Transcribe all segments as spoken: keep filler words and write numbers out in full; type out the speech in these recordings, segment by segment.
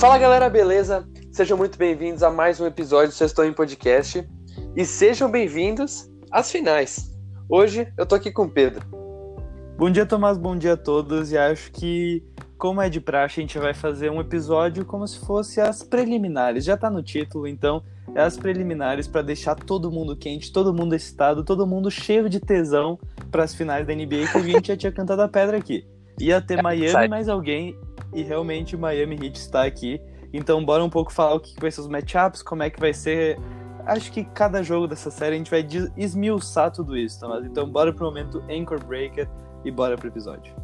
Fala galera, beleza? Sejam muito bem-vindos a mais um episódio do Sextou em Podcast e sejam bem-vindos às finais. Hoje eu tô aqui com o Pedro. Bom dia, Tomás, bom dia a todos, e acho que, como é de praxe, a gente vai fazer um episódio como se fosse as preliminares. Já tá no título, então é as preliminares para deixar todo mundo quente, todo mundo excitado, todo mundo cheio de tesão para as finais da N B A, que a gente já tinha cantado a pedra aqui. Ia ter Miami mais alguém, e realmente o Miami Heat está aqui. Então bora um pouco falar o que vai ser os matchups, como é que vai ser. Acho que cada jogo dessa série a gente vai esmiuçar tudo isso, Tomás. Então bora pro momento Anchor Breaker e bora pro episódio.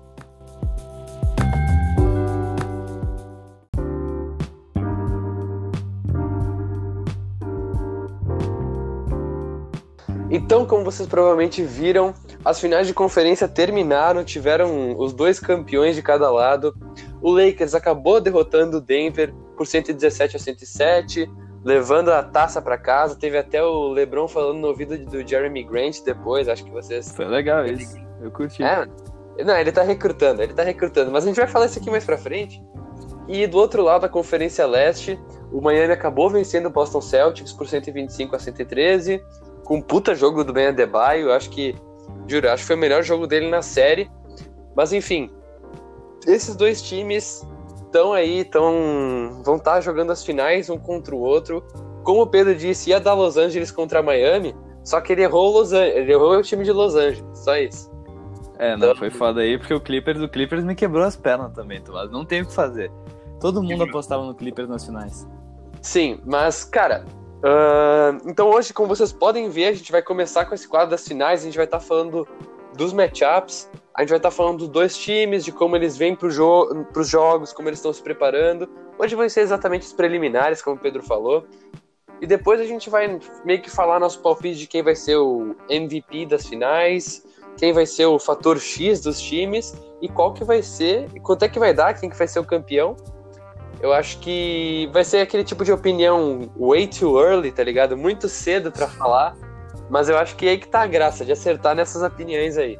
Então, como vocês provavelmente viram, as finais de conferência terminaram, tiveram os dois campeões de cada lado. O Lakers acabou derrotando o Denver por cento e dezessete a cento e sete, levando a taça para casa. Teve até o LeBron falando no ouvido do Jeremy Grant depois, acho que vocês... Foi legal isso, eu curti. É, não, ele tá recrutando, ele tá recrutando, mas a gente vai falar isso aqui mais pra frente. E do outro lado da Conferência Leste, o Miami acabou vencendo o Boston Celtics por cento e vinte e cinco a cento e treze, com um puta jogo do Ben Adebayo. Acho que, juro, acho que foi o melhor jogo dele na série. Mas enfim, esses dois times estão aí, tão, vão estar jogando as finais um contra o outro. Como o Pedro disse, ia dar Los Angeles contra Miami, só que ele errou o, Los Angeles, ele errou o time de Los Angeles, só isso. É, não, então... foi foda aí, porque o Clippers, o Clippers me quebrou as pernas também, Tomás. Não tem o que fazer. Todo mundo apostava no Clippers nas finais. Sim, mas, cara... Uh, então hoje, como vocês podem ver, a gente vai começar com esse quadro das finais. A gente vai estar tá falando dos matchups, a gente vai estar tá falando dos dois times, de como eles vêm para jo- os jogos, como eles estão se preparando. Hoje vão ser exatamente os preliminares, como o Pedro falou. E depois a gente vai meio que falar nosso palpite de quem vai ser o M V P das finais, quem vai ser o fator X dos times e qual que vai ser, quanto é que vai dar, quem que vai ser o campeão. Eu acho que vai ser aquele tipo de opinião way too early, tá ligado? Muito cedo pra falar, mas eu acho que é aí que tá a graça, de acertar nessas opiniões aí.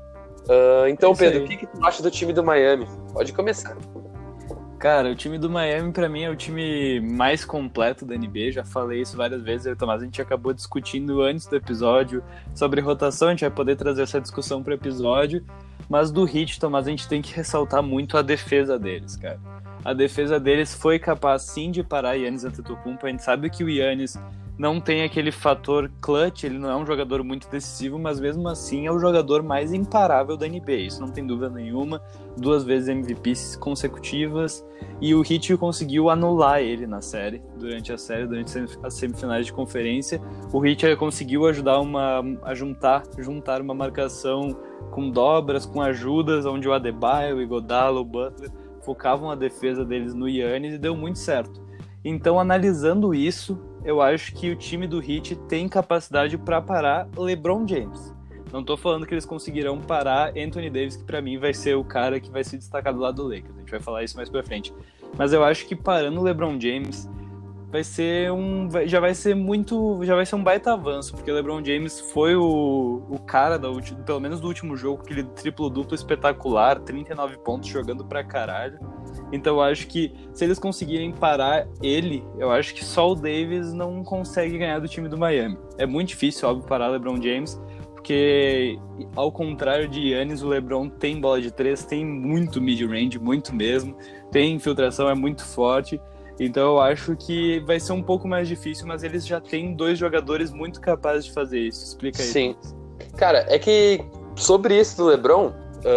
Uh, então, é Pedro, aí. O que, que tu acha do time do Miami? Pode começar. Cara, o time do Miami, pra mim, é o time mais completo da N B A. Já falei isso várias vezes, eu e o Tomás, a gente acabou discutindo antes do episódio sobre rotação, a gente vai poder trazer essa discussão pro episódio. Mas do Heat, Tomás, a gente tem que ressaltar muito a defesa deles, cara. A defesa deles foi capaz, sim, de parar Giannis Antetokounmpo. A gente sabe que o Giannis não tem aquele fator clutch, ele não é um jogador muito decisivo, mas mesmo assim é o jogador mais imparável da N B A. Isso não tem dúvida nenhuma. Duas vezes M V Ps consecutivas. E o Heat conseguiu anular ele na série, durante a série, durante as semifinais de conferência. O Heat conseguiu ajudar uma, a juntar, juntar uma marcação com dobras, com ajudas, onde o Adebayo, o Iguodala, o Butler focavam a defesa deles no Giannis e deu muito certo. Então, analisando isso, eu acho que o time do Heat tem capacidade para parar LeBron James. Não tô falando que eles conseguirão parar Anthony Davis, que para mim vai ser o cara que vai se destacar do lado do Lakers. A gente vai falar isso mais pra frente. Mas eu acho que parando o LeBron James vai ser um, já vai ser muito, já vai ser um baita avanço, porque o LeBron James foi o, o cara da última, pelo menos do último jogo, aquele triplo-duplo espetacular, trinta e nove pontos jogando pra caralho. Então eu acho que se eles conseguirem parar ele, eu acho que só o Davis não consegue ganhar do time do Miami. É muito difícil, óbvio, parar o LeBron James, porque ao contrário de Giannis, o LeBron tem bola de três, tem muito mid-range, muito mesmo, tem infiltração, é muito forte. Então eu acho que vai ser um pouco mais difícil, mas eles já têm dois jogadores muito capazes de fazer isso. Explica aí. Sim. Cara, é que sobre isso do LeBron,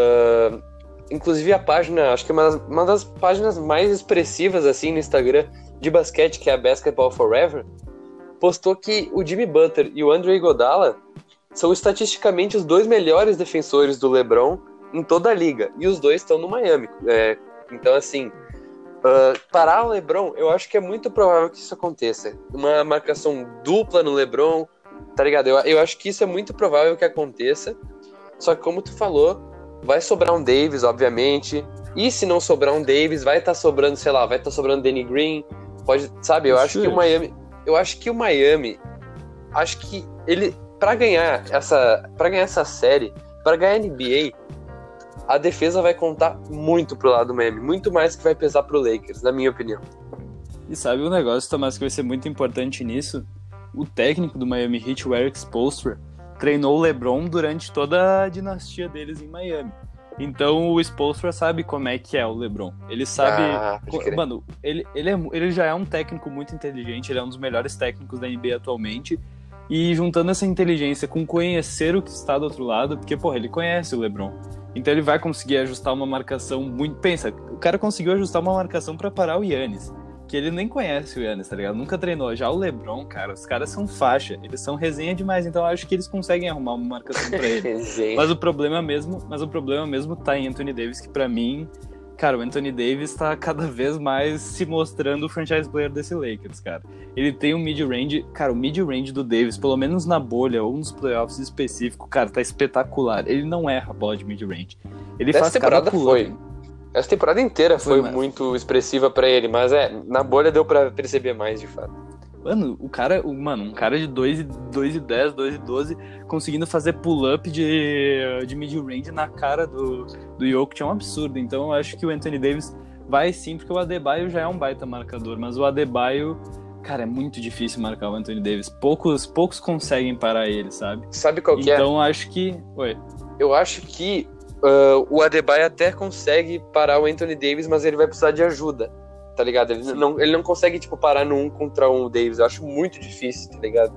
uh, inclusive a página, acho que é uma das, uma das páginas mais expressivas assim no Instagram de basquete, que é a Basketball Forever, postou que o Jimmy Butler e o Andre Iguodala são estatisticamente os dois melhores defensores do LeBron em toda a liga. E os dois estão no Miami. É, então, assim... Uh, parar o LeBron, eu acho que é muito provável que isso aconteça. Uma marcação dupla no LeBron, tá ligado? Eu, eu acho que isso é muito provável que aconteça. Só que como tu falou, vai sobrar um Davis, obviamente. E se não sobrar um Davis, vai estar tá sobrando, sei lá, vai estar tá sobrando Danny Green. Pode, sabe? Eu acho que o Miami, eu acho que o Miami, acho que ele, para ganhar essa, para ganhar essa série, para ganhar a N B A, a defesa vai contar muito pro lado do Miami, muito mais que vai pesar pro Lakers, na minha opinião. E sabe um negócio, Tomás, que vai ser muito importante nisso? O técnico do Miami Heat, o Eric Spoelstra, treinou o LeBron durante toda a dinastia deles em Miami. Então o Spoelstra sabe como é que é o LeBron. Ele sabe... Ah, mano, ele, ele, é, ele já é um técnico muito inteligente, ele é um dos melhores técnicos da N B A atualmente. E juntando essa inteligência com conhecer o que está do outro lado, porque, porra, ele conhece o LeBron. Então ele vai conseguir ajustar uma marcação muito... Pensa, o cara conseguiu ajustar uma marcação pra parar o Giannis, que ele nem conhece o Giannis, tá ligado? Nunca treinou. Já o LeBron, cara, os caras são faixa, eles são resenha demais, então eu acho que eles conseguem arrumar uma marcação pra ele. mas o problema mesmo, mas o problema mesmo tá em Anthony Davis, que pra mim, cara, o Anthony Davis tá cada vez mais se mostrando o franchise player desse Lakers, cara. Ele tem um mid-range, cara, o mid-range do Davis, pelo menos na bolha ou nos playoffs específicos, cara, tá espetacular. Ele não erra a bola de mid-range. Ele Essa faz temporada cada foi. Essa temporada inteira foi, foi muito expressiva pra ele, mas é, na bolha deu pra perceber mais, de fato. Mano, o cara, o, mano, um cara de dois e dez, dois e doze, conseguindo fazer pull-up de, de mid-range na cara do, do Jokic é um absurdo. Então eu acho que o Anthony Davis vai sim, porque o Adebayo já é um baita marcador, mas o Adebayo, cara, é muito difícil marcar o Anthony Davis. Poucos, poucos conseguem parar ele, sabe? Sabe qual que é? Então acho que... Oi. Eu acho que Uh, o Adebayo até consegue parar o Anthony Davis, mas ele vai precisar de ajuda, tá ligado? Ele não, ele não consegue, tipo, parar no um contra um o Davis. Eu acho muito difícil, tá ligado?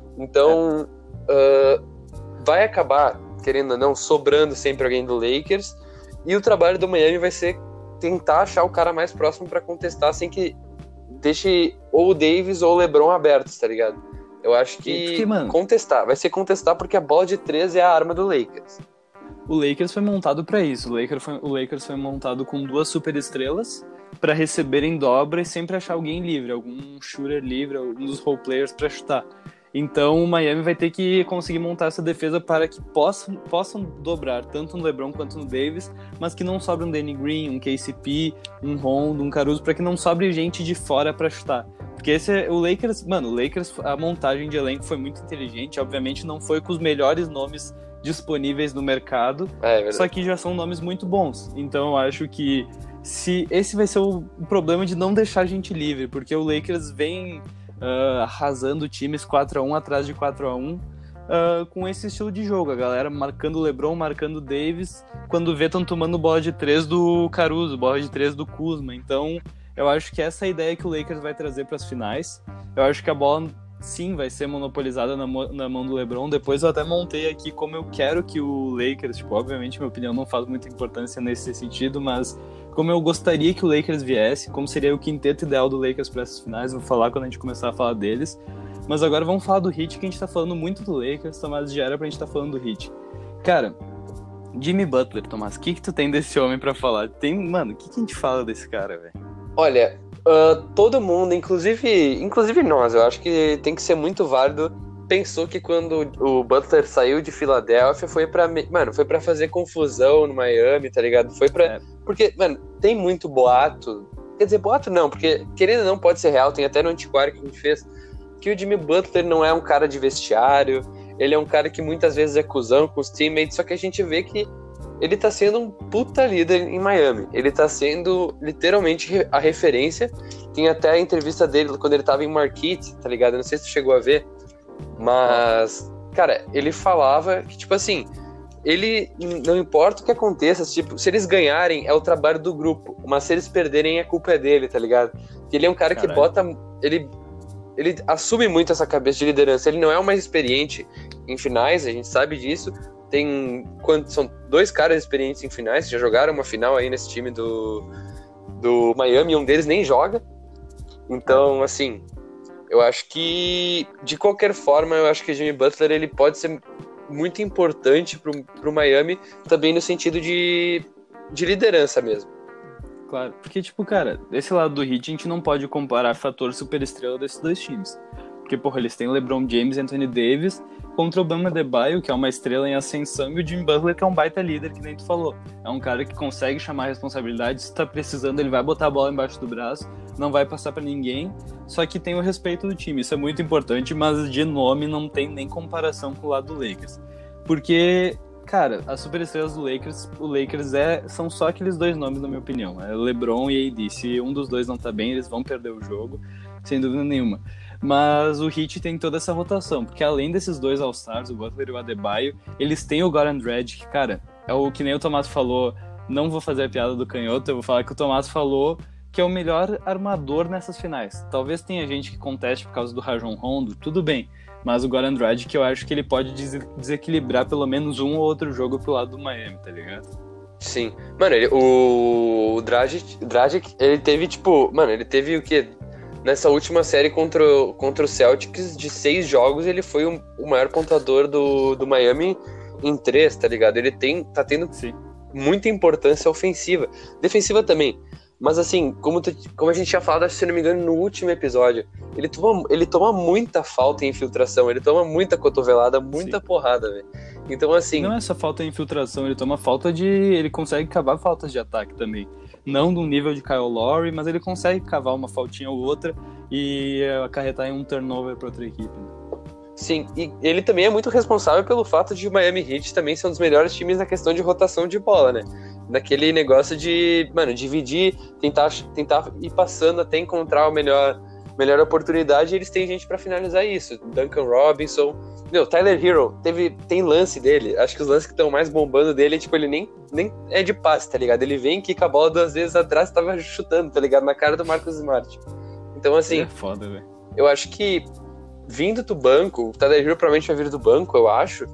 Então, é. uh, vai acabar, querendo ou não, sobrando sempre alguém do Lakers, e o trabalho do Miami vai ser tentar achar o cara mais próximo pra contestar, sem que deixe ou o Davis ou o LeBron abertos, tá ligado? Eu acho que porque, mano, contestar, vai ser contestar porque a bola de três é a arma do Lakers. O Lakers foi montado para isso. O Lakers, foi, o Lakers foi montado com duas superestrelas para receberem dobra e sempre achar alguém livre, algum shooter livre, algum dos role players para chutar. Então o Miami vai ter que conseguir montar essa defesa para que possam, possam dobrar tanto no LeBron quanto no Davis, mas que não sobre um Danny Green, um K C P, um Rondo, um Caruso, para que não sobre gente de fora para chutar. Porque esse é o Lakers, mano, o Lakers, a montagem de elenco foi muito inteligente, obviamente não foi com os melhores nomes disponíveis no mercado, é, só que já são nomes muito bons. Então eu acho que se esse vai ser o problema de não deixar a gente livre, porque o Lakers vem uh, arrasando times quatro a um atrás de quatro a um uh, com esse estilo de jogo, a galera marcando o LeBron, marcando o Davis, quando vê estão tomando bola de três do Caruso, bola de três do Kuzma. Então eu acho que essa é a ideia que o Lakers vai trazer para as finais. Eu acho que a bola sim vai ser monopolizada na, na mão do LeBron. Depois eu até montei aqui como eu quero que o Lakers, tipo, obviamente minha opinião não faz muita importância nesse sentido, mas como eu gostaria que o Lakers viesse, como seria o quinteto ideal do Lakers para essas finais, vou falar quando a gente começar a falar deles. Mas agora vamos falar do Heat, que a gente tá falando muito do Lakers, Tomás, já era pra gente tá falando do Heat. Cara, Jimmy Butler, Tomás, o que que tu tem desse homem pra falar? Tem, mano, o que que a gente fala desse cara, velho? Olha, uh, todo mundo, inclusive, inclusive nós, eu acho que tem que ser muito válido, pensou que quando o Butler saiu de Filadélfia foi pra, mano, foi pra fazer confusão no Miami, tá ligado? Foi pra... É. Porque, mano, tem muito boato, quer dizer, boato não, porque querendo ou não pode ser real, tem até no antiquário que a gente fez, que o Jimmy Butler não é um cara de vestiário, ele é um cara que muitas vezes é cuzão com os teammates, só que a gente vê que ele tá sendo um puta líder em Miami. Ele tá sendo literalmente a referência. Tem até a entrevista dele quando ele tava em Marquette, tá ligado? Eu não sei se tu chegou a ver. Mas, cara, ele falava que, tipo assim, ele não importa o que aconteça, tipo, se eles ganharem é o trabalho do grupo, mas se eles perderem a culpa é dele, tá ligado? Que ele é um cara Caralho. que bota... Ele, ele assume muito essa cabeça de liderança. Ele não é o mais experiente em finais, a gente sabe disso. Tem, são dois caras experientes em finais, já jogaram uma final aí nesse time do, do Miami, um deles nem joga. Então, assim, eu acho que, de qualquer forma, eu acho que o Jimmy Butler ele pode ser muito importante pro, pro Miami, também no sentido de, de liderança mesmo. Claro, porque, tipo, cara, desse lado do Heat a gente não pode comparar fator superestrela desses dois times. Porque, porra, eles têm LeBron James e Anthony Davis contra o Bam Adebayo, que é uma estrela em ascensão, e o Jimmy Butler, que é um baita líder, que nem tu falou. É um cara que consegue chamar a responsabilidade, se tá precisando, ele vai botar a bola embaixo do braço, não vai passar pra ninguém, só que tem o respeito do time. Isso é muito importante, mas de nome não tem nem comparação com o lado do Lakers. Porque cara, as superestrelas do Lakers, o Lakers é, são só aqueles dois nomes, na minha opinião. É LeBron e A D. Se um dos dois não tá bem, eles vão perder o jogo, sem dúvida nenhuma. Mas o Heat tem toda essa rotação, porque além desses dois All-Stars, o Butler e o Adebayo, eles têm o Goran Dragic, que, cara, é o que nem o Tomás falou, não vou fazer a piada do canhoto, eu vou falar que o Tomás falou que é o melhor armador nessas finais. Talvez tenha gente que conteste por causa do Rajon Rondo, tudo bem, mas o Goran Dragic eu acho que ele pode des- desequilibrar pelo menos um ou outro jogo pro lado do Miami, tá ligado? Sim. Mano, ele, o Dragic, Dragic, ele teve, tipo... Mano, ele teve o quê? Nessa última série contra, o- contra o Celtics, de seis jogos, ele foi o, o maior pontuador do, do Miami em três, tá ligado? Ele tem, tá tendo Sim. muita importância ofensiva. Defensiva também. Mas assim, como, tu, como a gente tinha falado, se não me engano, no último episódio, ele toma, ele toma muita falta em infiltração, ele toma muita cotovelada, muita Sim. porrada, velho. Então, assim... Não é só falta de infiltração, ele toma falta de... Ele consegue cavar faltas de ataque também. Não do nível de Kyle Lowry, mas ele consegue cavar uma faltinha ou outra e acarretar em um turnover para outra equipe. Sim, e ele também é muito responsável pelo fato de o Miami Heat também ser um dos melhores times na questão de rotação de bola, né? Naquele negócio de, mano, dividir, tentar, tentar ir passando até encontrar a melhor, melhor oportunidade, e eles têm gente pra finalizar isso. Duncan Robinson, meu, Tyler Hero, teve, tem lance dele, acho que os lances que estão mais bombando dele é tipo, ele nem, nem é de passe, tá ligado? Ele vem, quica a bola duas vezes atrás e tava chutando, tá ligado? Na cara do Marcus Smart. Então, assim, É foda, velho. Eu acho que vindo do banco, o Tyler Hero provavelmente vai vir do banco, eu acho.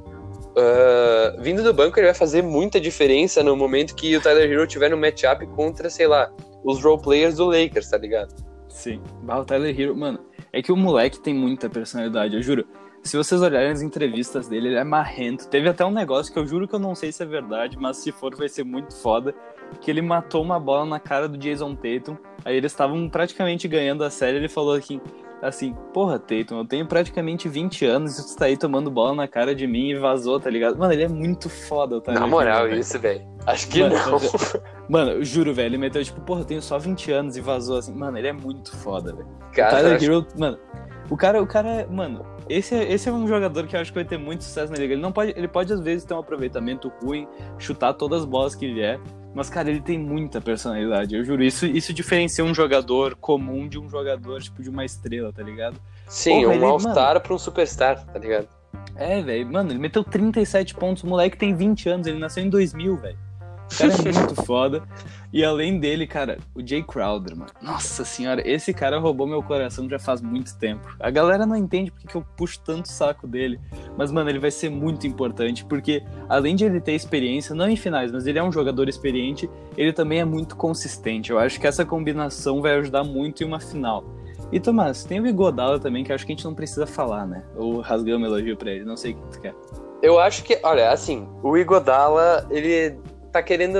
Uh, vindo do banco, ele vai fazer muita diferença no momento que o Tyler Hero tiver no matchup contra, sei lá, os role players do Lakers, tá ligado? Sim. Bah, o Tyler Hero, mano, é que o moleque tem muita personalidade, eu juro. Se vocês olharem as entrevistas dele, ele é marrento. Teve até um negócio que eu juro que eu não sei se é verdade, mas se for vai ser muito foda, que ele matou uma bola na cara do Jason Tatum. Aí eles estavam praticamente ganhando a série, ele falou aqui, assim, porra, Tatum, eu tenho praticamente vinte anos e tu tá aí tomando bola na cara de mim e vazou, tá ligado? Mano, ele é muito foda, o Tyler Na moral, Hero, isso, velho. Acho que Mano, não. Mano, eu juro, velho, ele meteu tipo, porra, eu tenho só vinte anos e vazou assim. Mano, ele é muito foda, velho. O Cara, Tyler acho- Hero, mano, o cara, o cara, mano, esse é, esse é um jogador que eu acho que vai ter muito sucesso na liga. Ele não pode, ele pode às vezes ter um aproveitamento ruim, chutar todas as bolas que vier, mas cara, ele tem muita personalidade. Eu juro, isso, isso diferencia um jogador comum de um jogador tipo de uma estrela, tá ligado? Sim, Porra, um ele- All-Star pra um Superstar, tá ligado? É, velho, mano, ele meteu trinta e sete pontos, o moleque tem vinte anos, ele nasceu em dois mil, velho. O cara é muito foda. E além dele, cara, o Jay Crowder, mano. Nossa senhora, esse cara roubou meu coração já faz muito tempo. A galera não entende porque que eu puxo tanto o saco dele. Mas, mano, ele vai ser muito importante, porque além de ele ter experiência, não em finais, mas ele é um jogador experiente, ele também é muito consistente. Eu acho que essa combinação vai ajudar muito em uma final. E, Tomás, tem o Iguodala também, que eu acho que a gente não precisa falar, né? Ou rasgar um elogio pra ele, não sei o que tu quer. Eu acho que, olha, assim, o Iguodala, ele tá querendo...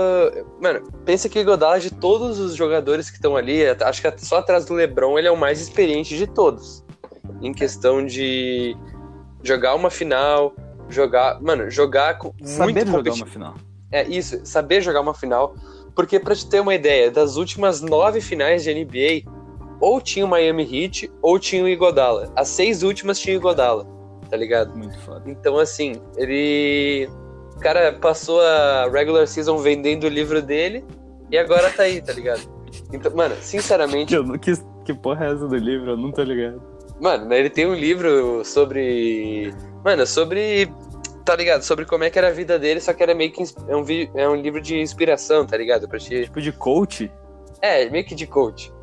Mano, pensa que o Iguodala, de todos os jogadores que estão ali, acho que só atrás do LeBron, ele é o mais experiente de todos. Em questão de jogar uma final, jogar... Mano, jogar com Saber muito jogar competi- uma final. É isso, saber jogar uma final. Porque, pra te ter uma ideia, das últimas nove finais de N B A, ou tinha o Miami Heat, ou tinha o Iguodala. As seis últimas tinha o Iguodala, tá ligado? Muito foda. Então, assim, ele... O cara passou a regular season vendendo o livro dele e agora tá aí, tá ligado? Então, mano, sinceramente... Que, que, que porra é essa do livro? Eu não tô ligado. Mano, ele tem um livro sobre... Mano, sobre... Tá ligado? Sobre como é que era a vida dele, só que era meio que... ins- É um, vi- é um livro de inspiração, tá ligado? Pra te... Tipo de coach? É, meio que de coach.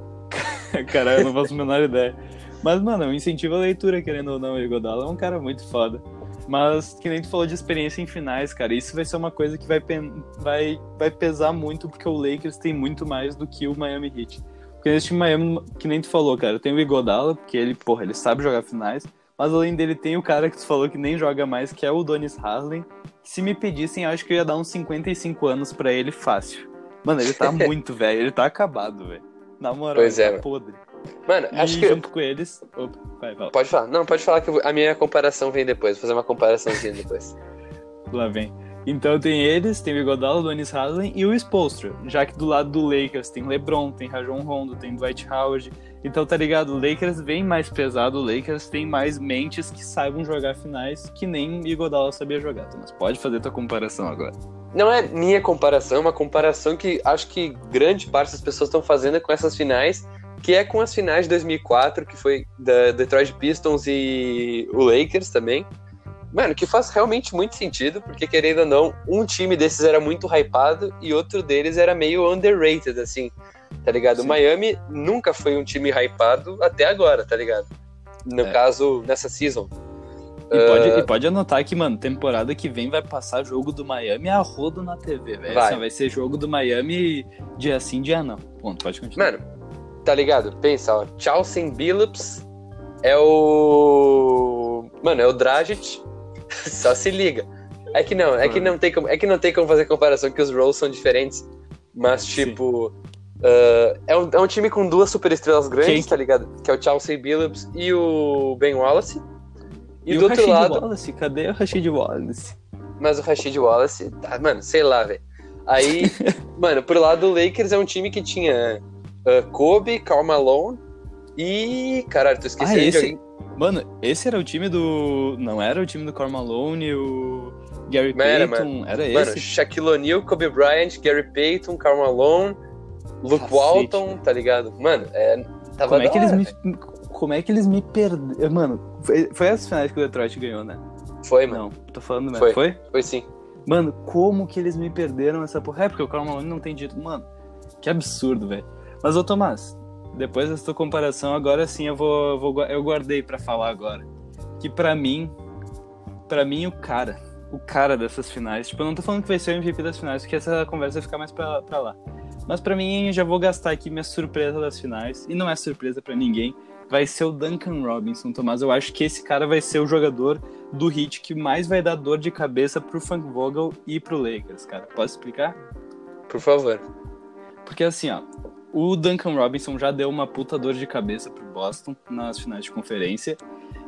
Caralho, eu não faço a menor ideia. Mas, mano, eu incentivo a leitura, querendo ou não. O Iguodala é um cara muito foda. Mas, que nem tu falou de experiência em finais, cara, isso vai ser uma coisa que vai, pen- vai, vai pesar muito, porque o Lakers tem muito mais do que o Miami Heat. Porque nesse time Miami, que nem tu falou, cara, tem o Iguodala, porque ele, porra, ele sabe jogar finais, mas além dele tem o cara que tu falou que nem joga mais, que é o Donis Haslem, que se me pedissem, eu acho que eu ia dar uns cinquenta e cinco anos pra ele fácil. Mano, ele tá muito velho, ele tá acabado, velho. Na moral, Pois ele é, tá mano. podre. Mano, E acho que... junto com eles... Opa, vai, vai. Pode falar. Não, pode falar que a minha comparação vem depois. Vou fazer uma comparaçãozinha depois. Lá vem. Então tem eles, tem o Iguodala, o Donis Haslem e o Spoelstra. Já que do lado do Lakers tem LeBron, tem Rajon Rondo, tem Dwight Howard. Então tá ligado, o Lakers vem mais pesado, o Lakers tem mais mentes que saibam jogar finais que nem o Iguodala sabia jogar. Mas pode fazer tua comparação agora. Não é minha comparação, é uma comparação que acho que grande parte das pessoas estão fazendo com essas finais, que é com as finais de dois mil e quatro, que foi da Detroit Pistons e o Lakers também. Mano, que faz realmente muito sentido, porque querendo ou não, um time desses era muito hypado e outro deles era meio underrated, assim, tá ligado? Sim. O Miami nunca foi um time hypado até agora, tá ligado? No é. caso, nessa season. E, uh... pode, e pode anotar que, mano, temporada que vem vai passar jogo do Miami a rodo na T V, velho. Vai. Assim, vai ser jogo do Miami dia sim, dia não. Ponto, pode continuar. Mano, tá ligado? Pensa, ó, Chauncey Billups é o... Mano, é o Dragic. Só se liga. É que não, é que não tem como, é que não tem como fazer comparação, que os roles são diferentes. Mas, tipo, uh, é, um, é um time com duas superestrelas grandes, Quem? tá ligado? Que é o Chauncey Billups e o Ben Wallace. E, e do outro Rashid lado. Wallace? Cadê o Rashid Wallace? Mas o Rashid Wallace, tá, mano, sei lá, velho. Aí, mano, pro lado do Lakers é um time que tinha uh, Kobe, Karl Malone e. Caralho, tô esquecendo ah, esse... de alguém. Mano, esse era o time do... Não era o time do Karl Malone, o Gary era, Payton, mano. era mano, esse? Shaquille O'Neal, Kobe Bryant, Gary Payton, Karl Malone, Luke Cacete. Walton, tá ligado? Mano, é... Tava como, é que hora, eles me... Como é que eles me perderam? Mano, foi, foi essas finais que o Detroit ganhou, né? Foi, mano. Não, tô falando mesmo. Foi? Foi, foi sim. Mano, como que eles me perderam essa porra? É porque o Karl Malone não tem dito... Mano, que absurdo, velho. Mas, ô Tomás, depois dessa tua comparação, agora sim eu vou... vou eu guardei pra falar agora. Que pra mim, pra mim o cara, o cara dessas finais, tipo, eu não tô falando que vai ser o M V P das finais, porque essa conversa vai ficar mais pra, pra lá. Mas pra mim, eu já vou gastar aqui minha surpresa das finais, e não é surpresa pra ninguém, vai ser o Duncan Robinson, Tomás. Eu acho que esse cara vai ser o jogador do Heat que mais vai dar dor de cabeça pro Frank Vogel e pro Lakers, cara. Posso explicar? Por favor. Porque assim, ó, o Duncan Robinson já deu uma puta dor de cabeça pro Boston nas finais de conferência.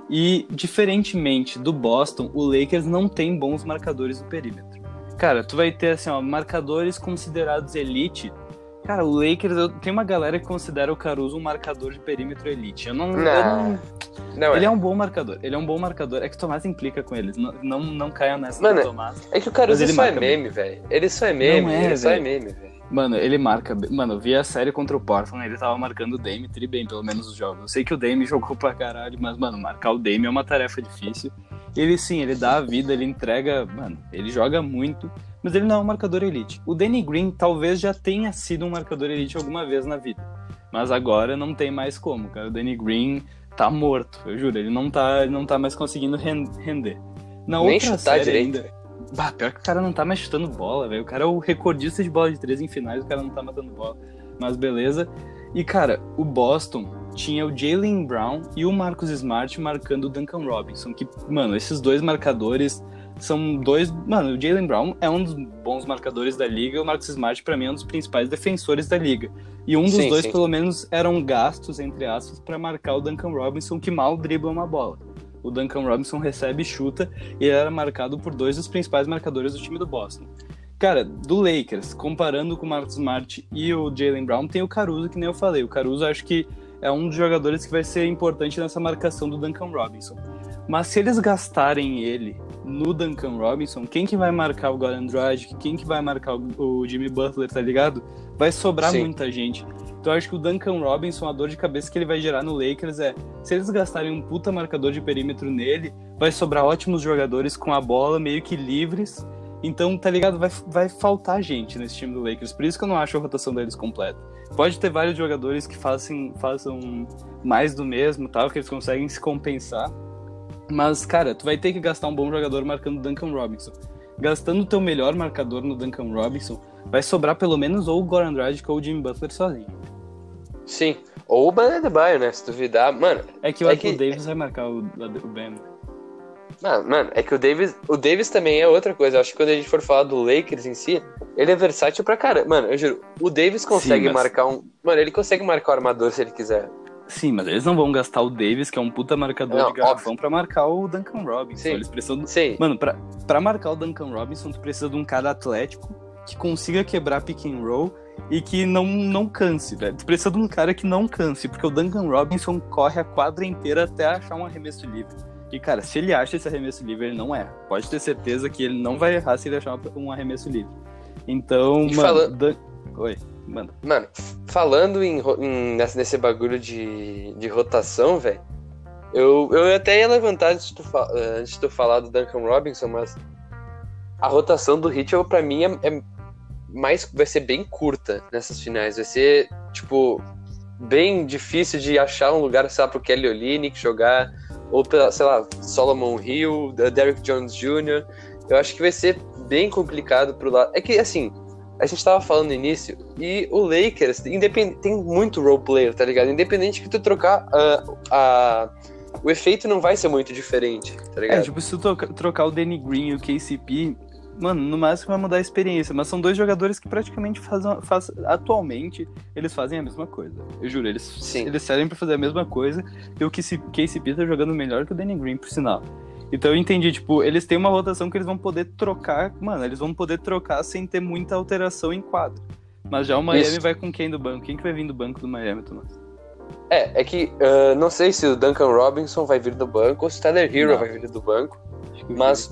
E, diferentemente do Boston, o Lakers não tem bons marcadores no perímetro. Cara, tu vai ter, assim, ó, marcadores considerados elite. Cara, o Lakers, eu, tem uma galera que considera o Caruso um marcador de perímetro elite. Eu não... Não, eu não, não ele é. é um bom marcador, ele é um bom marcador. É que o Tomás implica com eles, não, não, não caia nessa Mano, do Tomás. É que o Caruso só é meme, velho. Ele só é meme, não é, ele véio. só é meme, velho. Mano, ele marca... Mano, eu vi a série contra o Portland, ele tava marcando o Dame tri bem, pelo menos os jogos. Eu sei que o Dame jogou pra caralho, mas, mano, marcar o Dame é uma tarefa difícil. Ele, sim, ele dá a vida, ele entrega... Mano, ele joga muito, mas ele não é um marcador elite. O Danny Green talvez já tenha sido um marcador elite alguma vez na vida. Mas agora não tem mais como, cara. O Danny Green tá morto, eu juro. Ele não tá, ele não tá mais conseguindo render. Na Nem outra chutar série direito. ainda... Bah, pior que o cara não tá mais chutando bola, velho. O cara é o recordista de bola de três em finais, o cara não tá matando bola. Mas beleza. E, cara, o Boston tinha o Jaylen Brown e o Marcus Smart marcando o Duncan Robinson. Que, mano, esses dois marcadores são dois... Mano, o Jaylen Brown é um dos bons marcadores da liga e o Marcus Smart, pra mim, é um dos principais defensores da liga. E um dos sim, dois, sim. pelo menos, eram gastos, entre aspas, pra marcar o Duncan Robinson, que mal dribla uma bola. O Duncan Robinson recebe e chuta, e ele era marcado por dois dos principais marcadores do time do Boston. Cara, do Lakers, comparando com o Marcus Smart e o Jaylen Brown, tem o Caruso, que nem eu falei. O Caruso acho que é um dos jogadores que vai ser importante nessa marcação do Duncan Robinson. Mas se eles gastarem ele no Duncan Robinson, quem que vai marcar o Goran Dragic? Quem que vai marcar o Jimmy Butler, tá ligado? Vai sobrar Sim. muita gente. Então eu acho que o Duncan Robinson, a dor de cabeça que ele vai gerar no Lakers é, se eles gastarem um puta marcador de perímetro nele, vai sobrar ótimos jogadores com a bola meio que livres. Então, tá ligado? Vai, vai faltar gente nesse time do Lakers. Por isso que eu não acho a rotação deles completa. Pode ter vários jogadores que façam, façam mais do mesmo, tal, que eles conseguem se compensar. Mas, cara, tu vai ter que gastar um bom jogador marcando o Duncan Robinson. Gastando o teu melhor marcador no Duncan Robinson, vai sobrar pelo menos ou o Goran Dragic ou o Jimmy Butler sozinho. Sim, ou o Bam Adebayo, né? Se duvidar, mano... É que eu é acho que o Davis vai marcar o, o Bam. Ah, mano, é que o Davis, o Davis também é outra coisa. Eu acho que quando a gente for falar do Lakers em si, ele é versátil pra caramba. Mano, eu juro, o Davis consegue Sim, mas... marcar um... Mano, ele consegue marcar o armador se ele quiser. Sim, mas eles não vão gastar o Davis, que é um puta marcador Não, de garrafão, pra marcar o Duncan Robinson. Sim, Eles precisam... sim. Mano, pra, pra marcar o Duncan Robinson, tu precisa de um cara atlético que consiga quebrar pick and roll e que não, não canse, velho. Tu precisa de um cara que não canse, porque o Duncan Robinson corre a quadra inteira até achar um arremesso livre. E, cara, se ele acha esse arremesso livre, ele não erra. Pode ter certeza que ele não vai errar se ele achar um arremesso livre. Então, E mano... fala- Dan... Oi, manda. Mano, falando em, ro- em- nesse, nesse bagulho de, de rotação, velho, eu, eu até ia levantar antes de, tu, fa- eh, antes de tu falar do Duncan Robinson, mas a rotação do Heat, eu, pra mim, é, é mais, vai ser bem curta nessas finais. Vai ser, tipo, bem difícil de achar um lugar, sei lá, pro Kelly Olynyk jogar, ou, pela, sei lá, Solomon Hill, Derrick Jones Júnior Eu acho que vai ser bem complicado pro lado. É que, assim, a gente tava falando no início, e o Lakers independ... tem muito role player, tá ligado? Independente que tu trocar, uh, a... o efeito não vai ser muito diferente, tá ligado? É, tipo, se tu troca- trocar o Danny Green e o K C P, mano, no máximo vai mudar a experiência, mas são dois jogadores que praticamente fazem, faz, atualmente, eles fazem a mesma coisa. Eu juro, eles, Sim. eles servem pra fazer a mesma coisa, e o K C P tá jogando melhor que o Danny Green, por sinal. Então eu entendi, tipo, eles têm uma rotação que eles vão poder trocar, mano, eles vão poder trocar sem ter muita alteração em quadro. Mas já o Miami Isso. vai com quem do banco? Quem que vai vir do banco do Miami, Tomás? É, é que uh, não sei se o Duncan Robinson vai vir do banco ou se o Tyler Hero Não. vai vir do banco, Acho que o mas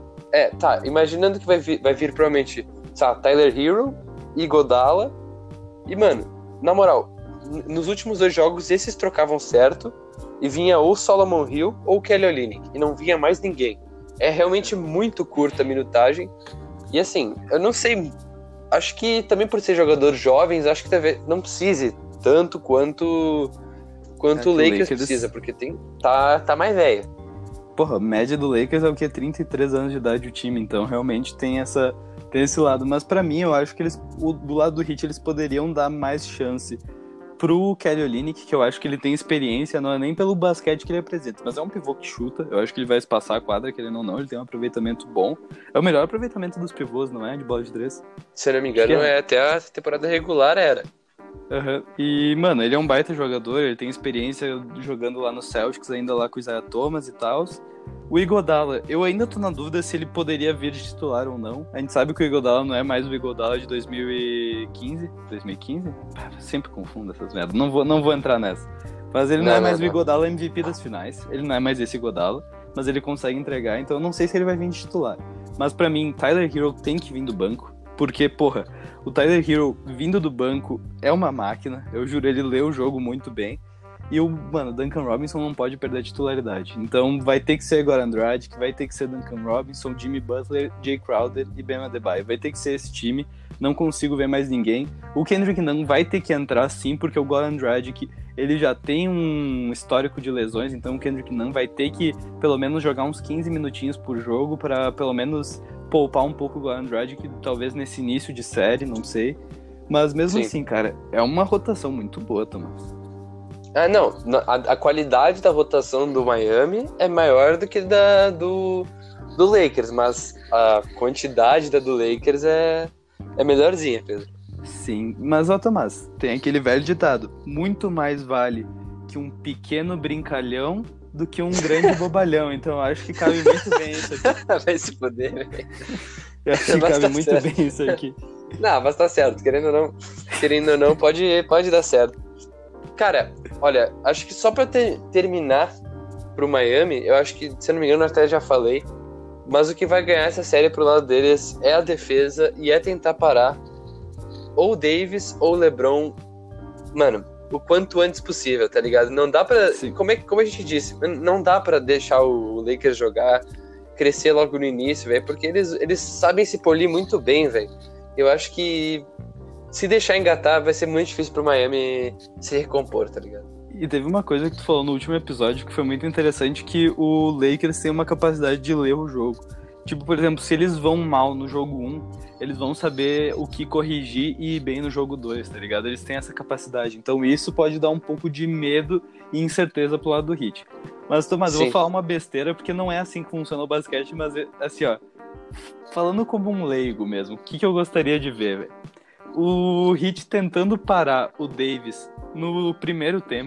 é, tá, imaginando que vai vir, vai vir provavelmente, sabe, Tyler Hero, Iguodala e, mano, na moral, n- nos últimos dois jogos esses trocavam certo e vinha ou Solomon Hill ou Kelly Olynyk e não vinha mais ninguém. É realmente muito curta a minutagem e, assim, eu não sei, acho que também por ser jogadores jovens, acho que talvez não precise tanto quanto quanto É que o o Lakers, Lakers- precisa, porque tem, tá, tá mais velho. Porra, a média do Lakers é o que? trinta e três anos de idade o time, então realmente tem, essa, tem esse lado. Mas pra mim, eu acho que eles, o- do lado do Heat, eles poderiam dar mais chance pro Kelly Olynyk, que eu acho que ele tem experiência, não é nem pelo basquete que ele apresenta, mas é um pivô que chuta, eu acho que ele vai espaçar a quadra, querendo ou não, ele tem um aproveitamento bom. É o melhor aproveitamento dos pivôs, não é? De bola de três. Se eu não me engano, Acho que é. é, até a temporada regular era. Aham. E, mano, ele é um baita jogador, ele tem experiência jogando lá no Celtics, ainda lá com o Isaiah Thomas e tal. O Iguodala, eu ainda tô na dúvida se ele poderia vir de titular ou não. A gente sabe que o Iguodala não é mais o Iguodala de dois mil e quinze. dois mil e quinze? Pá, eu sempre confundo essas merdas. Não vou, não vou entrar nessa. Mas ele não, Não, é mais não, o não. Iguodala M V P das finais. Ele não é mais esse Iguodala, mas ele consegue entregar. Então eu não sei se ele vai vir de titular. Mas pra mim, Tyler Hero tem que vir do banco. Porque, porra, o Tyler Hero vindo do banco é uma máquina. Eu juro, ele lê o jogo muito bem. E o, mano, Duncan Robinson não pode perder a titularidade. Então vai ter que ser Goran Dragic, vai ter que ser Duncan Robinson, Jimmy Butler, Jay Crowder e Bam Adebayo. Vai ter que ser esse time. Não consigo ver mais ninguém. O Kendrick Nunn vai ter que entrar sim, porque o Goran Dragic, ele já tem um histórico de lesões, então o Kendrick Nunn vai ter que pelo menos jogar uns quinze minutinhos por jogo para pelo menos poupar um pouco o Goran Dragic, talvez nesse início de série, não sei. Mas mesmo Sim. assim, cara, é uma rotação muito boa, Thomas. Ah, não. na- A, a qualidade da rotação do Miami é maior do que da do, do Lakers, mas a quantidade da do Lakers é, é melhorzinha, Pedro. Sim, mas ó, Tomás, tem aquele velho ditado: muito mais vale que um pequeno brincalhão do que um grande bobalhão. Então eu acho que cabe muito bem isso aqui. Vai se foder, velho. Eu acho que Mas cabe tá muito certo. bem isso aqui. Não, mas tá certo. Querendo ou não, querendo ou não, pode, pode dar certo. Cara, olha, acho que só pra ter, terminar pro Miami, eu acho que, se eu não me engano, eu até já falei, mas o que vai ganhar essa série pro lado deles é a defesa e é tentar parar ou o Davis ou o LeBron, mano, o quanto antes possível, tá ligado? Não dá pra, Sim. como, é, que- como a gente disse, não dá pra deixar o Lakers jogar, crescer logo no início, velho, porque eles, eles sabem se polir muito bem, velho. Eu acho que se deixar engatar, vai ser muito difícil pro Miami se recompor, tá ligado? E teve uma coisa que tu falou no último episódio que foi muito interessante, que o Lakers tem uma capacidade de ler o jogo. Tipo, por exemplo, se eles vão mal no jogo um, eles vão saber o que corrigir e ir bem no jogo dois, tá ligado? Eles têm essa capacidade. Então isso pode dar um pouco de medo e incerteza pro lado do Heat. Mas, Tomás, eu Sim. vou falar uma besteira, porque não é assim que funciona o basquete, mas é, assim, ó, falando como um leigo mesmo, o que, que eu gostaria de ver, velho? O Heat tentando parar o Davis no primeiro tempo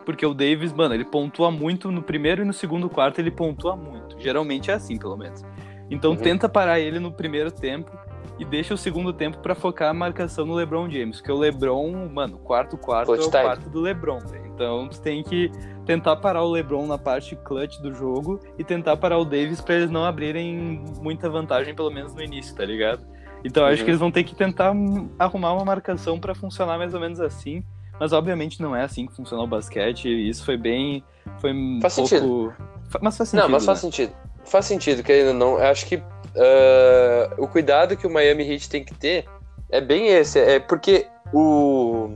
porque o Davis, mano, ele pontua muito no primeiro e no segundo quarto, ele pontua muito. Geralmente é assim, pelo menos. Então Uhum. tenta parar ele no primeiro tempo e deixa o segundo tempo pra focar a marcação no LeBron James, porque o LeBron, mano, quarto quarto Clutch é o time. quarto do LeBron, velho. Então tu tem que tentar parar o LeBron na parte clutch do jogo e tentar parar o Davis pra eles não abrirem muita vantagem, pelo menos no início, tá ligado? Então eu acho Uhum. que eles vão ter que tentar arrumar uma marcação pra funcionar mais ou menos assim, mas obviamente não é assim que funciona o basquete, e isso foi bem... foi um Faz pouco... sentido. Fa- Mas faz sentido, Não, mas faz né? sentido. Faz sentido, querendo ou não. Eu acho que uh, o cuidado que o Miami Heat tem que ter é bem esse. É porque o,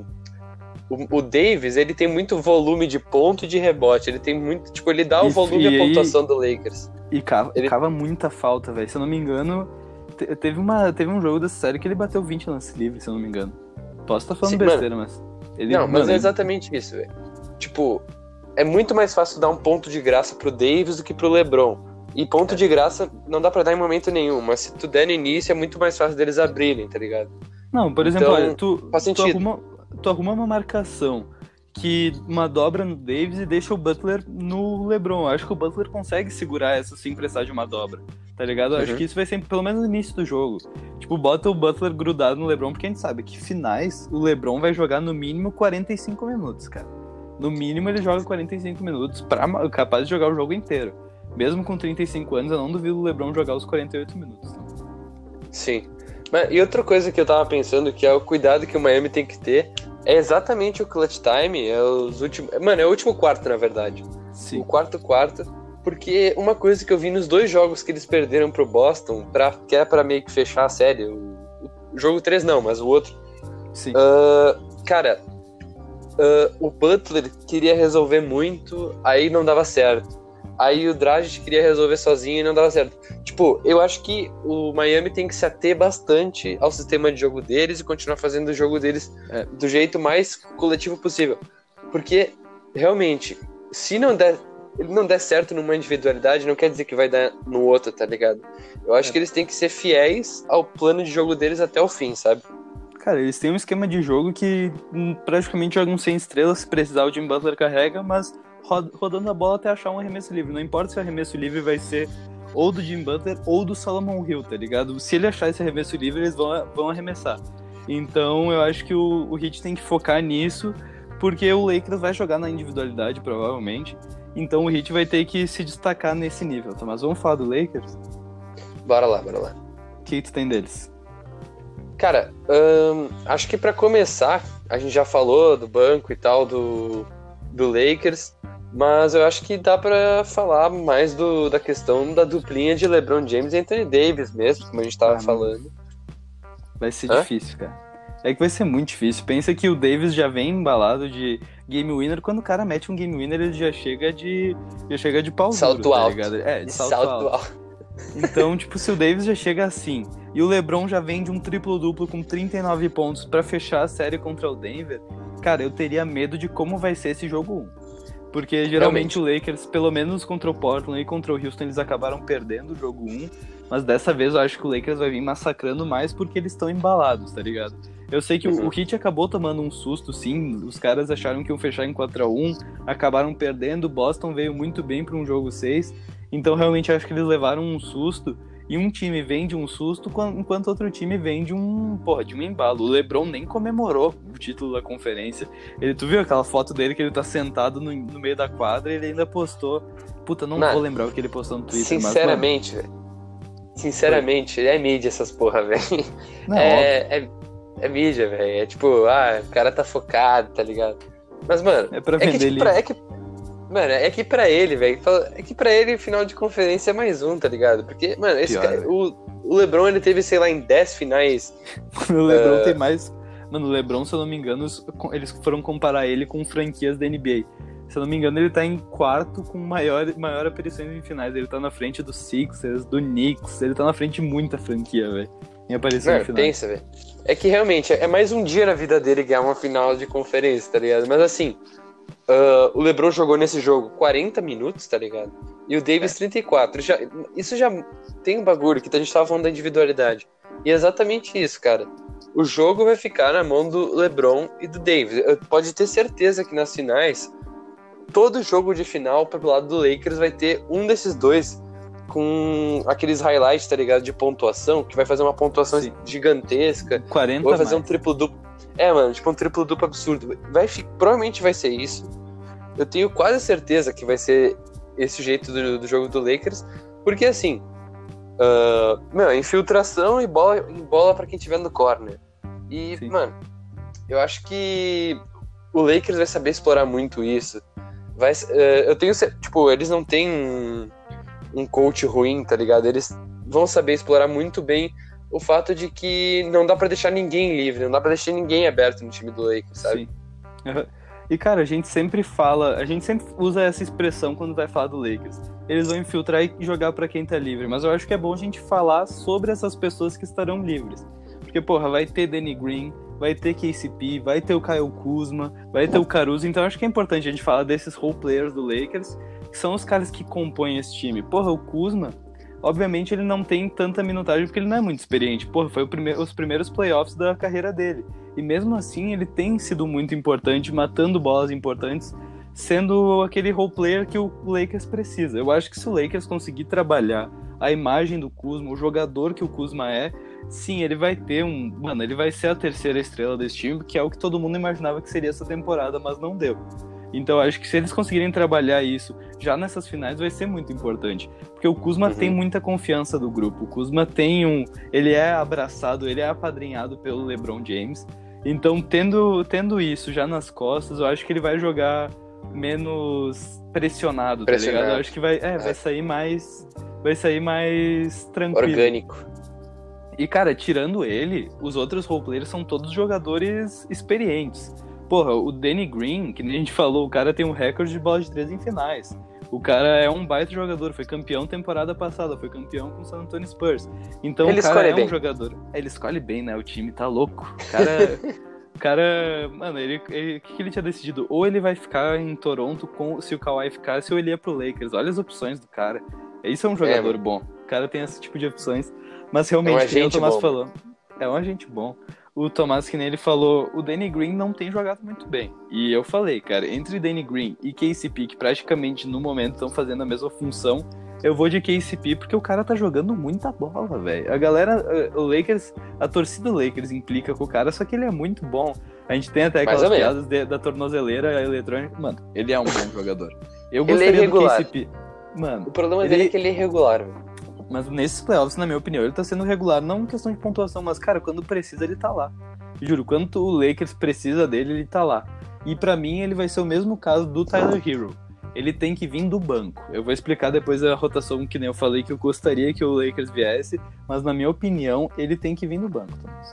o, o Davis, ele tem muito volume de ponto e de rebote. Ele tem muito... Tipo, ele dá o E- volume e e a aí- pontuação do Lakers. E cava, Ele- cava muita falta, velho. Se eu não me engano, te- teve, uma, teve um jogo dessa série que ele bateu vinte lances livres, se eu não me engano. Posso estar falando Sim, besteira, mas... Ele, Não, mas mano, é exatamente isso, velho. Tipo, é muito mais fácil dar um ponto de graça pro Davis do que pro LeBron. E ponto de graça não dá pra dar em momento nenhum, mas se tu der no início é muito mais fácil deles abrirem, tá ligado? Não, por exemplo, Então, olha, tu, faz tu, sentido. arruma, tu arruma uma marcação que uma dobra no Davis e deixa o Butler no LeBron. Eu acho que o Butler consegue segurar essa sem precisar de uma dobra, tá ligado? Eu acho Uhum. que isso vai ser pelo menos no início do jogo. Tipo, bota o Butler grudado no LeBron, porque a gente sabe que finais o LeBron vai jogar no mínimo quarenta e cinco minutos, cara. No mínimo ele joga quarenta e cinco minutos, pra, capaz de jogar o jogo inteiro. Mesmo com trinta e cinco anos, eu não duvido o LeBron jogar os quarenta e oito minutos. Sim. Mas, e outra coisa que eu tava pensando, que é o cuidado que o Miami tem que ter, é exatamente o clutch time, é os últimos... Mano, é o último quarto, na verdade. Sim. O quarto quarto, porque uma coisa que eu vi nos dois jogos que eles perderam pro Boston, pra, que era pra meio que fechar a série, o, o jogo três não, mas o outro, Sim. uh, cara, uh, o Butler queria resolver muito, aí não dava certo. Aí o Dragic queria resolver sozinho e não dava certo. Tipo, eu acho que o Miami tem que se ater bastante ao sistema de jogo deles e continuar fazendo o jogo deles É. do jeito mais coletivo possível. Porque, realmente, se não der, ele não der certo numa individualidade, não quer dizer que vai dar no outro, tá ligado? Eu acho É. que eles têm que ser fiéis ao plano de jogo deles até o fim, sabe? Cara, eles têm um esquema de jogo que hum, praticamente jogam sem estrelas, se precisar o Jimmy Butler carrega, mas rod- rodando a bola até achar um arremesso livre. Não importa se o arremesso livre vai ser ou do Jimmy Butler ou do Solomon Hill, tá ligado? Se ele achar esse arremesso livre, eles vão, vão arremessar. Então eu acho que o, o Heat tem que focar nisso, porque o Lakers vai jogar na individualidade, provavelmente. Então o Heat vai ter que se destacar nesse nível, tá? Mas vamos falar do Lakers? Bora lá, bora lá. O que tu tem deles? Cara, hum, acho que pra começar, a gente já falou do banco e tal, do, do Lakers, mas eu acho que dá pra falar mais do, da questão da duplinha de LeBron James e Anthony Davis mesmo, como a gente tava Ah, falando. Vai ser Hã? difícil, cara. É que vai ser muito difícil. Pensa que o Davis já vem embalado de game winner. Quando o cara mete um game winner, ele já chega de já chega de pau Salto duro, tá alto. ligado? É, de E salto, salto alto. alto. Então, tipo, se o Davis já chega assim e o LeBron já vem de um triplo-duplo com trinta e nove pontos pra fechar a série contra o Denver, cara, eu teria medo de como vai ser esse jogo um. Porque geralmente Realmente. o Lakers, pelo menos contra o Portland e contra o Houston, eles acabaram perdendo o jogo um. Mas dessa vez eu acho que o Lakers vai vir massacrando mais porque eles estão embalados, tá ligado? Eu sei que o- Uhum. o Heat acabou tomando um susto, sim. Os caras acharam que iam fechar em quatro a um, acabaram perdendo. O Boston veio muito bem para um jogo seis. Então realmente acho que eles levaram um susto. E um time vem de um susto, quan- enquanto outro time vem de um, porra, de um embalo. O LeBron nem comemorou o título da conferência. Ele, tu viu aquela foto dele que ele tá sentado no, no meio da quadra e ele ainda postou. Puta, não Mano, vou lembrar o que ele postou no Twitter, Sinceramente, velho. Sinceramente, é mídia essas porra, velho. mas. Mano, não, óbvio. É, é, é mídia, velho. É tipo, ah, o cara tá focado, tá ligado? Mas, mano, É pra é que, vender tipo, pra, livro. é que, mano, é que pra ele, velho, é que pra ele final de conferência é mais um, tá ligado? Porque, mano, esse Pior, cara, velho. o, o LeBron, ele teve, sei lá, em dez finais. O LeBron É. tem mais. Mano, o LeBron, se eu não me engano, os- eles foram comparar ele com franquias da N B A. Se eu não me engano, ele tá em quarto com maior, maior aparição em finais. Ele tá na frente do Sixers, do Knicks. Ele tá na frente de muita franquia, velho. Em aparição em Mano, finais. pensa, velho. É que realmente é mais um dia na vida dele ganhar uma final de conferência, tá ligado? Mas assim, ah, o LeBron jogou nesse jogo quarenta minutos, tá ligado? E o Davis trinta e quatro. Já, isso já tem um bagulho que a gente tava falando da individualidade. E é exatamente isso, cara. O jogo vai ficar na mão do LeBron e do Davis. Eu- Pode ter certeza que nas finais todo jogo de final pro lado do Lakers vai ter um desses dois com aqueles highlights, tá ligado? De pontuação, que vai fazer uma pontuação Sim. gigantesca. quarenta Ou vai fazer mais. um triplo-duplo. É, mano, tipo um triplo-duplo absurdo. Vai, provavelmente vai ser isso. Eu tenho quase certeza que vai ser esse jeito do, do jogo do Lakers. Porque, assim, uh, meu, infiltração e bola, e bola pra quem tiver no corner. E, Sim. mano, eu acho que o Lakers vai saber explorar muito isso. Vai, uh, eu tenho, tipo, eles não têm um, um coach ruim, tá ligado? Eles vão saber explorar muito bem o fato de que não dá pra deixar ninguém livre, não dá pra deixar ninguém aberto no time do Lakers, sabe? Sim. Uhum. E, cara, a gente sempre fala, a gente sempre usa essa expressão quando vai falar do Lakers. Eles vão infiltrar e jogar pra quem tá livre, mas eu acho que é bom a gente falar sobre essas pessoas que estarão livres. Porque, porra, vai ter Danny Green, vai ter K C P, vai ter o Kyle Kuzma, vai ter o Caruso, então acho que é importante a gente falar desses role players do Lakers, que são os caras que compõem esse time. Porra, o Kuzma, obviamente ele não tem tanta minutagem porque ele não é muito experiente. Porra, foi o prime- os primeiros playoffs da carreira dele. E mesmo assim ele tem sido muito importante, matando bolas importantes, sendo aquele role player que o Lakers precisa. Eu acho que se o Lakers conseguir trabalhar a imagem do Kuzma, o jogador que o Kuzma é, sim, ele vai ter um... Mano, ele vai ser a terceira estrela desse time, que é o que todo mundo imaginava que seria essa temporada, mas não deu. Então acho que se eles conseguirem trabalhar isso já nessas finais vai ser muito importante. Porque o Kuzma uhum. tem muita confiança do grupo. O Kuzma tem um... Ele é abraçado, ele é apadrinhado pelo LeBron James. Então tendo, tendo isso já nas costas, eu acho que ele vai jogar menos pressionado, tá Pressionado. ligado? Eu acho que vai, é, vai sair mais... Vai sair mais tranquilo. Orgânico. E, cara, tirando ele, os outros roleplayers são todos jogadores experientes. Porra, o Danny Green, que nem a gente falou, o cara tem um recorde de bola de três em finais. O cara é um baita jogador, foi campeão temporada passada, foi campeão com o San Antonio Spurs. Então ele o cara é bem. um jogador... Ele escolhe bem, né? O time tá louco. O cara... o cara... Mano, ele, ele... o que, que ele tinha decidido? Ou ele vai ficar em Toronto com... se o Kawhi ficasse, ou ele ia pro Lakers. Olha as opções do cara. Isso é um jogador é, bom. O cara tem esse tipo de opções. Mas realmente, é um como o Tomás bom. falou, é um agente bom. O Tomás, que nem ele falou, o Danny Green não tem jogado muito bem. E eu falei, cara, entre Danny Green e K C P, que praticamente no momento estão fazendo a mesma função, eu vou de K C P porque o cara tá jogando muita bola, velho. A galera, o Lakers, a torcida do Lakers implica com o cara, só que ele é muito bom. A gente tem até aquelas piadas de, da tornozeleira eletrônica. Mano, ele é um bom jogador. Eu gostaria ele é do K C P. Mano, o problema ele... dele é que ele é irregular, velho. Mas nesses playoffs, na minha opinião, ele tá sendo regular, não em questão de pontuação, mas, cara, quando precisa, ele tá lá. Juro, quando o Lakers precisa dele, ele tá lá. E pra mim, ele vai ser o mesmo caso do Tyler Hero. Ele tem que vir do banco. Eu vou explicar depois a rotação, que nem eu falei, que eu gostaria que o Lakers viesse, mas na minha opinião, ele tem que vir do banco, Thomas.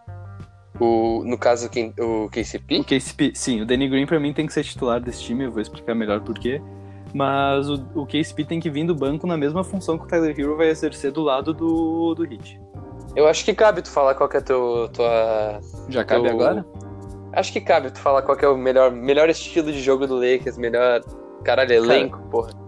O, no caso, quem, o K C P? O K C P, sim. O Danny Green, pra mim, tem que ser titular desse time, eu vou explicar melhor por quê. Mas o, o K C P tem que vir do banco na mesma função que o Tyler Hero vai exercer do lado do, do Heat. Eu acho que cabe tu falar qual que é a tua... tua Já cabe teu... agora? Acho que cabe tu falar qual que é o melhor, melhor estilo de jogo do Lakers, melhor... Caralho, elenco, Cara, porra.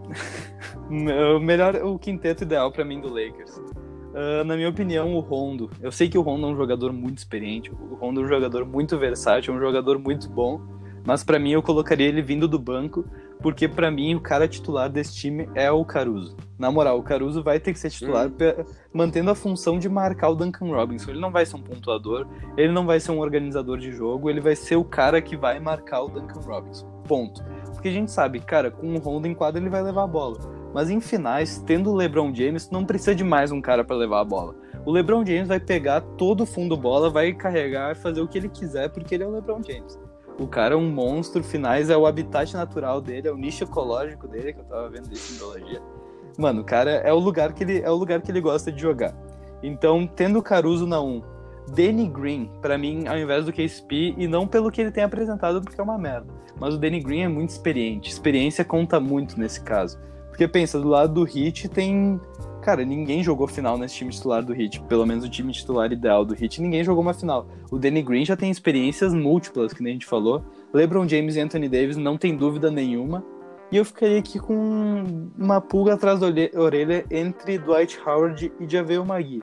o melhor, o quinteto ideal pra mim do Lakers. Uh, na minha opinião, o Rondo. Eu sei que o Rondo é um jogador muito experiente, o Rondo é um jogador muito versátil, é um jogador muito bom, mas pra mim eu colocaria ele vindo do banco, porque pra mim o cara titular desse time é o Caruso. Na moral, o Caruso vai ter que ser titular hum. pe- mantendo a função de marcar o Duncan Robinson. Ele não vai ser um pontuador, ele não vai ser um organizador de jogo, ele vai ser o cara que vai marcar o Duncan Robinson. Ponto. Porque a gente sabe, cara, com o Rondo em quadra ele vai levar a bola. Mas em finais, tendo o LeBron James, não precisa de mais um cara pra levar a bola. O LeBron James vai pegar todo o fundo bola, vai carregar, fazer o que ele quiser, porque ele é o LeBron James. O cara é um monstro, finais é o habitat natural dele, é o nicho ecológico dele, que eu tava vendo isso em biologia. Mano, o cara é o lugar que ele, é o lugar que ele gosta de jogar. Então, tendo o Caruso na um, Danny Green, pra mim, ao invés do K C P, e não pelo que ele tem apresentado, porque é uma merda. Mas o Danny Green é muito experiente. Experiência conta muito nesse caso. Porque pensa, do lado do Heat tem... Cara, ninguém jogou final nesse time titular do Heat. Pelo menos o time titular ideal do Heat, ninguém jogou uma final. O Danny Green já tem experiências múltiplas, que nem a gente falou. LeBron James e Anthony Davis não tem dúvida nenhuma. E eu ficaria aqui com uma pulga atrás da orelha entre Dwight Howard e JaVale McGee.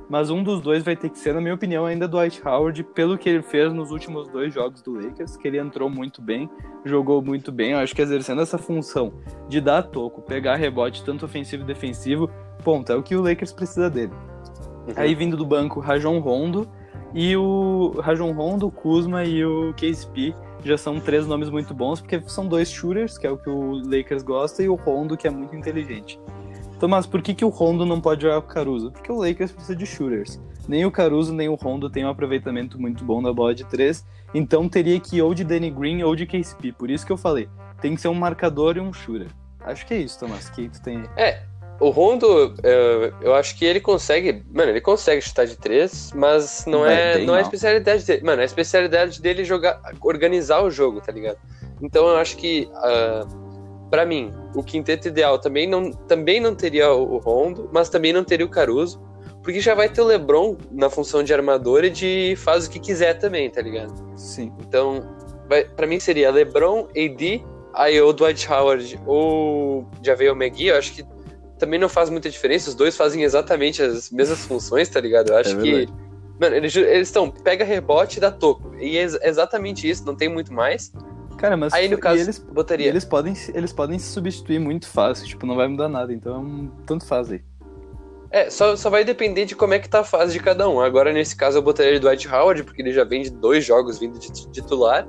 mas um dos dois vai ter que ser, na minha opinião, ainda Dwight Howard, pelo que ele fez nos últimos dois jogos do Lakers, que ele entrou muito bem, jogou muito bem. Eu acho que exercendo essa função de dar toco, pegar rebote, tanto ofensivo e defensivo, ponto, é o que o Lakers precisa dele. Uhum. Aí vindo do banco, Rajon Rondo, e o Rajon Rondo, o Kuzma e o K C P já são três nomes muito bons, porque são dois shooters, que é o que o Lakers gosta, e o Rondo, que é muito inteligente. Tomás, por que, que o Rondo não pode jogar com o Caruso? Porque o Lakers precisa de shooters. Nem o Caruso, nem o Rondo tem um aproveitamento muito bom na bola de três, então teria que ir ou de Danny Green ou de K C P. Por isso que eu falei, tem que ser um marcador e um shooter. Acho que é isso, Tomás, que tu tem... É, o Rondo, eu, eu acho que ele consegue... Mano, ele consegue chutar de três, mas não é, não é a especialidade dele. Mano, a especialidade dele é jogar, organizar o jogo, tá ligado? Então eu acho que... Uh, Pra mim, o quinteto ideal também não, também não teria o Rondo, mas também não teria o Caruso, porque já vai ter o LeBron na função de armador e de faz o que quiser também, tá ligado? Sim. Então, vai, pra mim seria LeBron, A D, aí ou Dwight Howard ou JaVale McGee. Eu acho que também não faz muita diferença, os dois fazem exatamente as mesmas funções, tá ligado? Eu acho é que... Mano, eles estão, pega rebote e dá toco, e é exatamente isso, não tem muito mais. Cara, mas aí, no caso, eles, botaria. eles, podem, eles podem se substituir muito fácil, tipo, não vai mudar nada, então tanto faz aí. É, só, só vai depender de como é que tá a fase de cada um. Agora, nesse caso, eu botaria o Dwight Howard, porque ele já vem de dois jogos vindo de titular.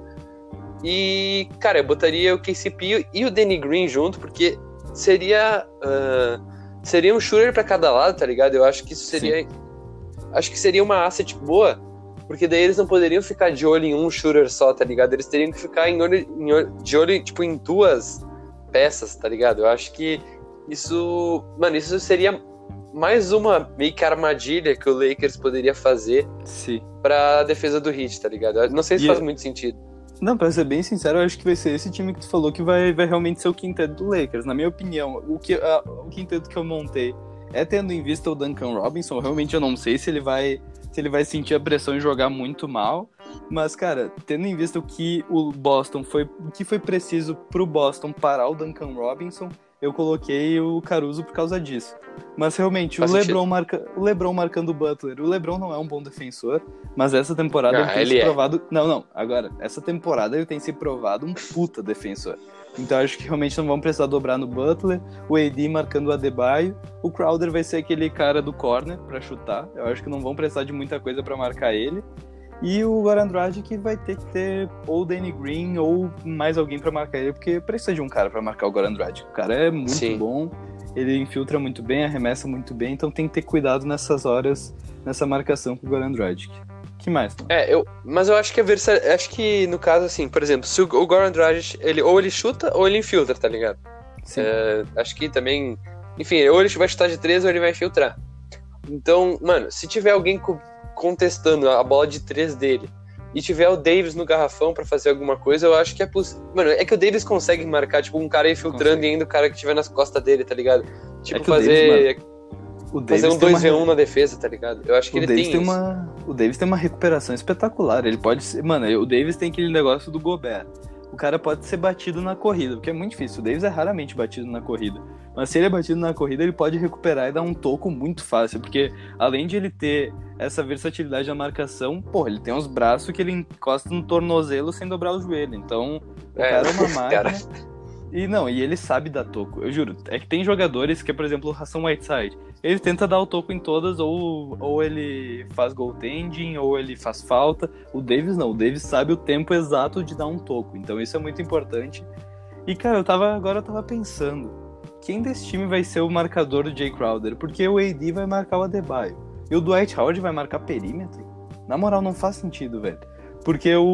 E, cara, eu botaria o K C P e o Danny Green junto, porque seria uh, seria um shooter pra cada lado, tá ligado? Eu acho que isso seria... Sim. Acho que seria uma asset boa, porque daí eles não poderiam ficar de olho em um shooter só, tá ligado? Eles teriam que ficar em olho, em olho, de olho, tipo, em duas peças, tá ligado? Eu acho que isso... Mano, isso seria mais uma meio que armadilha que o Lakers poderia fazer Sim. pra defesa do Heat, tá ligado? Não sei se e faz eu... muito sentido. Não, pra ser bem sincero, eu acho que vai ser esse time que tu falou que vai, vai realmente ser o quinteto do Lakers. Na minha opinião, o, que, a, o quinteto que eu montei é tendo em vista o Duncan Robinson. Realmente eu não sei se ele vai... se ele vai sentir a pressão e jogar muito mal, mas, cara, tendo em vista o que o Boston foi, o que foi preciso pro Boston parar o Duncan Robinson, eu coloquei o Caruso por causa disso. Mas, realmente, o LeBron, marca, o LeBron marcando o Butler, o LeBron não é um bom defensor, mas essa temporada ah, ele tem ele se é. provado... Não, não, agora, essa temporada ele tem se provado um puta defensor. Então acho que realmente não vão precisar dobrar no Butler, o A D marcando o Adebayo, o Crowder vai ser aquele cara do corner pra chutar, eu acho que não vão precisar de muita coisa pra marcar ele, e o Goran Dragic vai ter que ter ou o Danny Green ou mais alguém pra marcar ele, porque precisa de um cara pra marcar o Goran Dragic, o cara é muito Sim. bom, ele infiltra muito bem, arremessa muito bem, então tem que ter cuidado nessas horas, nessa marcação com o Goran Dragic. Que mais? Tom? É, eu, mas eu acho que a versa, acho que no caso assim, por exemplo, se o, o Goran Dragic, ele ou ele chuta ou ele infiltra, tá ligado? Sim. É, acho que também, enfim, ou ele vai chutar de três ou ele vai infiltrar. Então, mano, se tiver alguém co- contestando a bola de três dele e tiver o Davis no garrafão pra fazer alguma coisa, eu acho que é possível. Mano, é que o Davis consegue marcar, tipo, um cara infiltrando consegue. E ainda o cara que tiver nas costas dele, tá ligado? Tipo, é fazer... Davis, O fazer um dois contra um na defesa, tá ligado? Eu acho que o ele Davis tem, tem isso. Uma... O Davis tem uma recuperação espetacular. Ele pode ser... Mano, o Davis tem aquele negócio do Gobert. O cara pode ser batido na corrida, porque é muito difícil. O Davis é raramente batido na corrida. Mas se ele é batido na corrida, ele pode recuperar e dar um toco muito fácil. Porque além de ele ter essa versatilidade na marcação, porra, ele tem uns braços que ele encosta no tornozelo sem dobrar o joelho. Então, o é, cara é uma máquina... Cara... E não, e ele sabe dar toco, eu juro. É que tem jogadores que, por exemplo, o Hassan Whiteside, ele tenta dar o toco em todas, ou, ou ele faz goaltending, ou ele faz falta. O Davis não, o Davis sabe o tempo exato de dar um toco, então isso é muito importante. E, cara, eu tava, agora eu tava pensando, quem desse time vai ser o marcador do Jay Crowder? Porque o A D vai marcar o Adebayo, e o Dwight Howard vai marcar perímetro? Na moral, não faz sentido, velho. Porque o,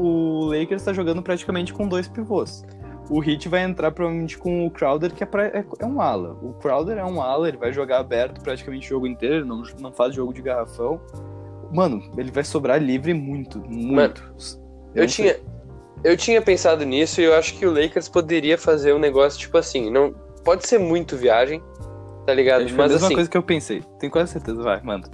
o Lakers tá jogando praticamente com dois pivôs. O Heat vai entrar provavelmente com o Crowder, que é, pra, é, é um ala. O Crowder é um ala, ele vai jogar aberto praticamente o jogo inteiro, ele não, não faz jogo de garrafão. Mano, ele vai sobrar livre muito, muito. Mano, eu, tinha, eu tinha pensado nisso e eu acho que o Lakers poderia fazer um negócio tipo assim, não pode ser muito viagem, tá ligado? Mas a mesma assim, coisa que eu pensei, tenho quase certeza, vai, manda.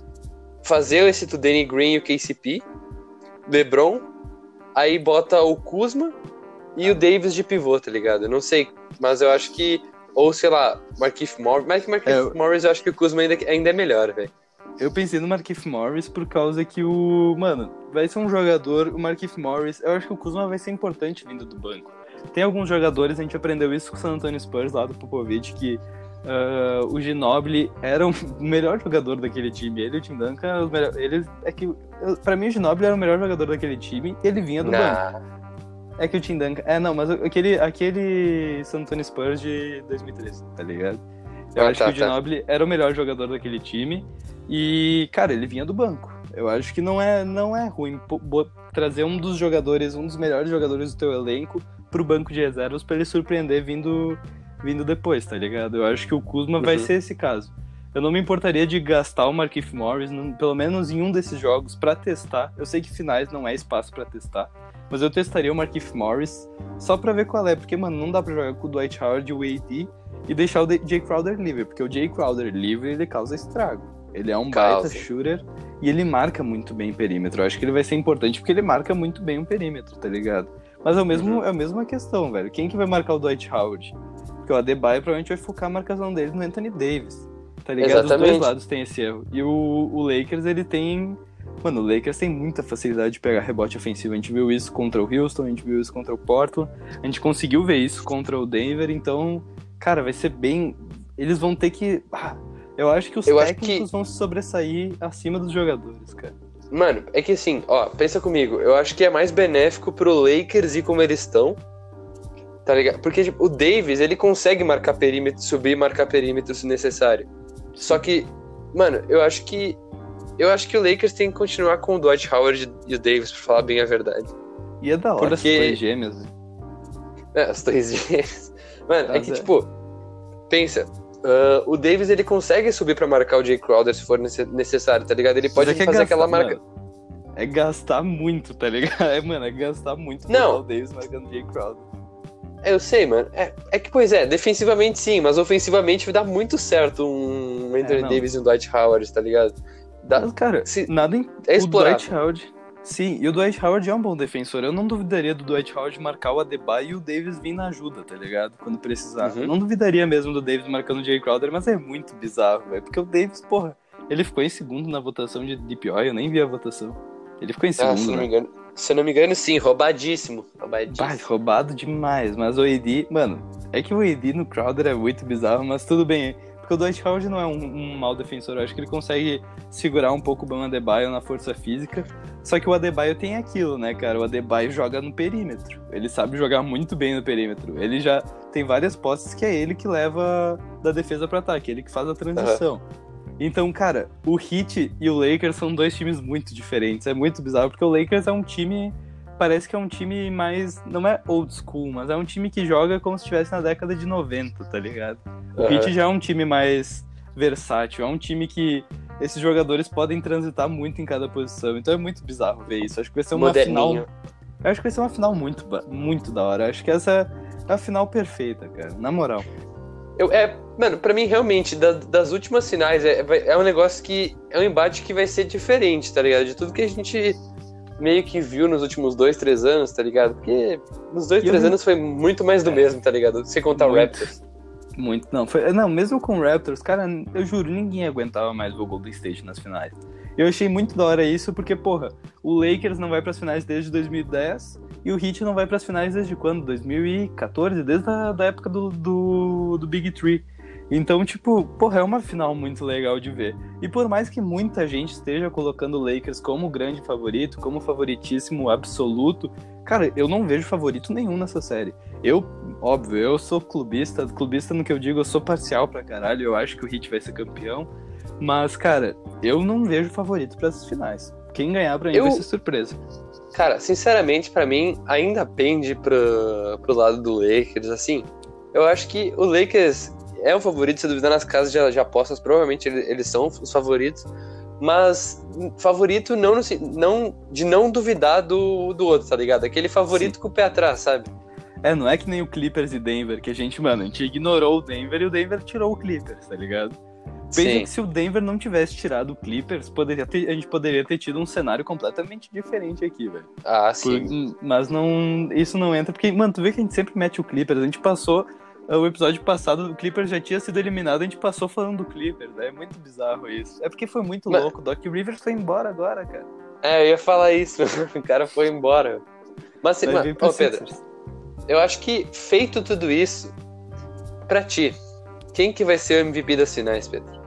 Fazer esse do Danny Green e o K C P, LeBron, aí bota o Kuzma e o Davis de pivô, tá ligado? Eu não sei, mas eu acho que... Ou, sei lá, Markieff Morris... Mas que Markieff é, Morris, eu acho que o Kuzma ainda, ainda é melhor, velho. eu pensei no Markieff Morris por causa que o... Mano, vai ser um jogador, o Markieff Morris... Eu acho que o Kuzma vai ser importante vindo do banco. Tem alguns jogadores, a gente aprendeu isso com o San Antonio Spurs lá do Popovich, que uh, o Ginobili era o melhor jogador daquele time. Ele e o Tim Duncan, os melhor, ele, é que, pra mim o Ginobili era o melhor jogador daquele time e ele vinha do Nah. banco. É que o Tim Duncan... É, não, mas aquele, aquele San Antonio Spurs de dois mil e treze, tá ligado? Eu Ah, acho tá, que o Ginobili tá. era o melhor jogador daquele time e, cara, ele vinha do banco. Eu acho que não é, não é ruim trazer um dos jogadores, um dos melhores jogadores do teu elenco pro banco de reservas pra ele surpreender vindo, vindo depois, tá ligado? Eu acho que o Kuzma uhum. vai ser esse caso. Eu não me importaria de gastar o Markieff Morris, num, pelo menos em um desses jogos, pra testar. Eu sei que finais não é espaço pra testar, mas eu testaria o Markieff Morris só pra ver qual é, porque, mano, não dá pra jogar com o Dwight Howard e o A D e deixar o Jay Crowder livre, porque o Jay Crowder livre, ele causa estrago. Ele é um causa. baita shooter e ele marca muito bem perímetro. Eu acho que ele vai ser importante porque ele marca muito bem o perímetro, tá ligado? Mas é, o mesmo, uhum. é a mesma questão, velho. Quem que vai marcar o Dwight Howard? Porque o Adebayo provavelmente vai focar a marcação dele no Anthony Davis, tá ligado? Exatamente. Os dois lados tem esse erro. E o, o Lakers, ele tem... Mano, o Lakers tem muita facilidade de pegar rebote ofensivo. A gente viu isso contra o Houston, a gente viu isso contra o Portland, a gente conseguiu ver isso contra o Denver, então, cara, vai ser bem... Eles vão ter que... Ah, eu acho que os eu técnicos que... vão se sobressair acima dos jogadores, cara. Mano, é que assim, ó, pensa comigo, eu acho que é mais benéfico pro Lakers ir como eles estão, tá ligado? Porque tipo, o Davis, ele consegue marcar perímetro, subir e marcar perímetro se necessário. Só que, mano, eu acho que eu acho que o Lakers tem que continuar com o Dwight Howard e o Davis, pra falar bem a verdade. E é da hora porque... as três gêmeas, né? É, as três gêmeas. Mano, é que, tipo, pensa, uh, o Davis, ele consegue subir pra marcar o Jay Crowder se for necessário, tá ligado? Ele pode fazer é gastar, aquela marca... Mano, é gastar muito, tá ligado? É, mano, é gastar muito Não. o Davis marcando o Jay Crowder. Eu sei, mano. É, é que, pois é, defensivamente sim, mas ofensivamente dá muito certo um Anthony é, Davis e um Dwight Howard, tá ligado? Dá, mas, cara, se, nada em... é o Dwight Howard... Sim, e o Dwight Howard é um bom defensor. Eu não duvidaria do Dwight Howard marcar o Adebayo e o Davis vir na ajuda, tá ligado? Quando precisar. Uhum. Eu não duvidaria mesmo do Davis marcando o Jay Crowder, mas é muito bizarro, velho. Porque o Davis, porra, ele ficou em segundo na votação de D P O, eu nem vi a votação. Ele ficou em segundo, ah, se não né? me engano, se eu não me engano, sim, roubadíssimo. Roubadíssimo. Bah, roubado demais, mas o A D, mano, é que o A D no Crowder é muito bizarro, mas tudo bem. Porque o Dwight Howard não é um, um mau defensor, eu acho que ele consegue segurar um pouco o Bam Adebayo na força física, só que o Adebayo tem aquilo, né, cara, o Adebayo joga no perímetro, ele sabe jogar muito bem no perímetro, ele já tem várias posses que é ele que leva da defesa para ataque, ele que faz a transição. Uhum. Então, cara, o Heat e o Lakers são dois times muito diferentes, é muito bizarro, porque o Lakers é um time... Parece que é um time mais... Não é old school, mas é um time que joga como se estivesse na década de noventa, tá ligado? O uhum. Heat já é um time mais versátil. É um time que esses jogadores podem transitar muito em cada posição. Então é muito bizarro ver isso. Acho que vai ser uma Moderninho. final... Eu acho que vai ser uma final muito, muito da hora. Acho que essa é a final perfeita, cara. Na moral. Eu, é, mano, pra mim, realmente, da, das últimas finais, é, é um negócio que... É um embate que vai ser diferente, tá ligado? De tudo que a gente... meio que viu nos últimos dois, três anos, tá ligado? Porque nos dois, e três eu... anos foi muito mais do é. mesmo, tá ligado? Sem contar muito, o Raptors. Muito, não. Foi, não, mesmo com o Raptors, cara, eu juro, ninguém aguentava mais o Golden State nas finais. Eu achei muito da hora isso, porque, porra, o Lakers não vai pras finais desde dois mil e dez e o Heat não vai pras finais desde quando? dois mil e catorze? Desde a da época do, do, do Big Three. Então, tipo, porra, é uma final muito legal de ver. E por mais que muita gente esteja colocando o Lakers como grande favorito, como favoritíssimo absoluto, cara, eu não vejo favorito nenhum nessa série. Eu, óbvio, eu sou clubista, clubista no que eu digo, eu sou parcial pra caralho, eu acho que o Heat vai ser campeão, mas, cara, eu não vejo favorito pra essas finais. Quem ganhar pra mim eu... vai ser surpresa. Cara, sinceramente, pra mim, ainda pende pro, pro lado do Lakers, assim, eu acho que o Lakers... é o favorito, se duvidar nas casas de, de apostas, provavelmente eles, eles são os favoritos, mas favorito não, no, não de não duvidar do, do outro, tá ligado? Aquele favorito Sim. com o pé atrás, sabe? É, não é que nem o Clippers e Denver, que a gente, mano, a gente ignorou o Denver e o Denver tirou o Clippers, tá ligado? Pensa que se o Denver não tivesse tirado o Clippers, poderia ter, a gente poderia ter tido um cenário completamente diferente aqui, velho. Ah, sim. Por, mas não, isso não entra, porque, mano, tu vê que a gente sempre mete o Clippers, a gente passou o episódio passado o Clippers já tinha sido eliminado, a gente passou falando do Clippers, né? É muito bizarro isso. É porque foi muito Mas... louco, o Doc Rivers foi embora agora, cara. É, eu ia falar isso, o cara foi embora. Mas, Vai mas vir pro ô Pedro, Sixers. eu acho que feito tudo isso, pra ti, quem que vai ser o M V P das finais, Pedro?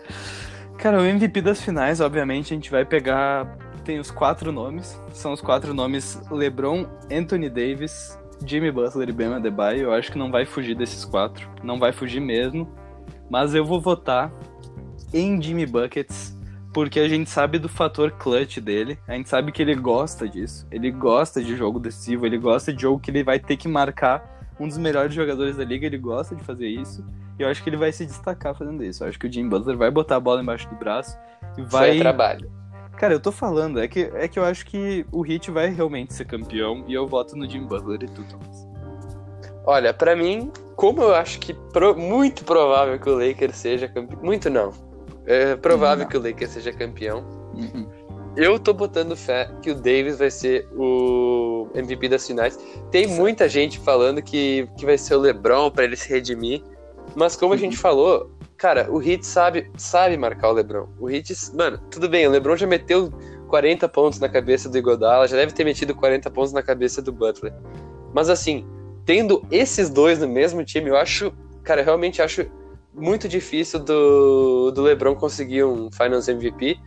Cara, o M V P das finais, obviamente, a gente vai pegar... Tem os quatro nomes, são os quatro nomes LeBron, Anthony Davis, Jimmy Butler e Bam Adebayo. Eu acho que não vai fugir desses quatro, não vai fugir mesmo, mas eu vou votar em Jimmy Buckets, porque a gente sabe do fator clutch dele, a gente sabe que ele gosta disso, ele gosta de jogo decisivo, ele gosta de jogo que ele vai ter que marcar um dos melhores jogadores da liga, ele gosta de fazer isso, e eu acho que ele vai se destacar fazendo isso. Eu acho que o Jimmy Butler vai botar a bola embaixo do braço e vai... Isso é trabalho. Cara, eu tô falando, é que, é que eu acho que o Heat vai realmente ser campeão e eu voto no Jimmy Butler e tudo mais. Olha, pra mim, como eu acho que pro, muito provável que o Lakers seja campeão, muito não, é provável Não. que o Lakers seja campeão, Uhum. eu tô botando fé que o Davis vai ser o M V P das finais. Tem muita gente falando que, que vai ser o LeBron pra ele se redimir, mas como a gente falou, cara, o Heat sabe, sabe marcar o LeBron. O Heat, mano, tudo bem, o LeBron já meteu quarenta pontos na cabeça do Iguodala, já deve ter metido quarenta pontos na cabeça do Butler. Mas assim, tendo esses dois no mesmo time, eu acho, cara, eu realmente acho muito difícil do, do LeBron conseguir um Finals M V P.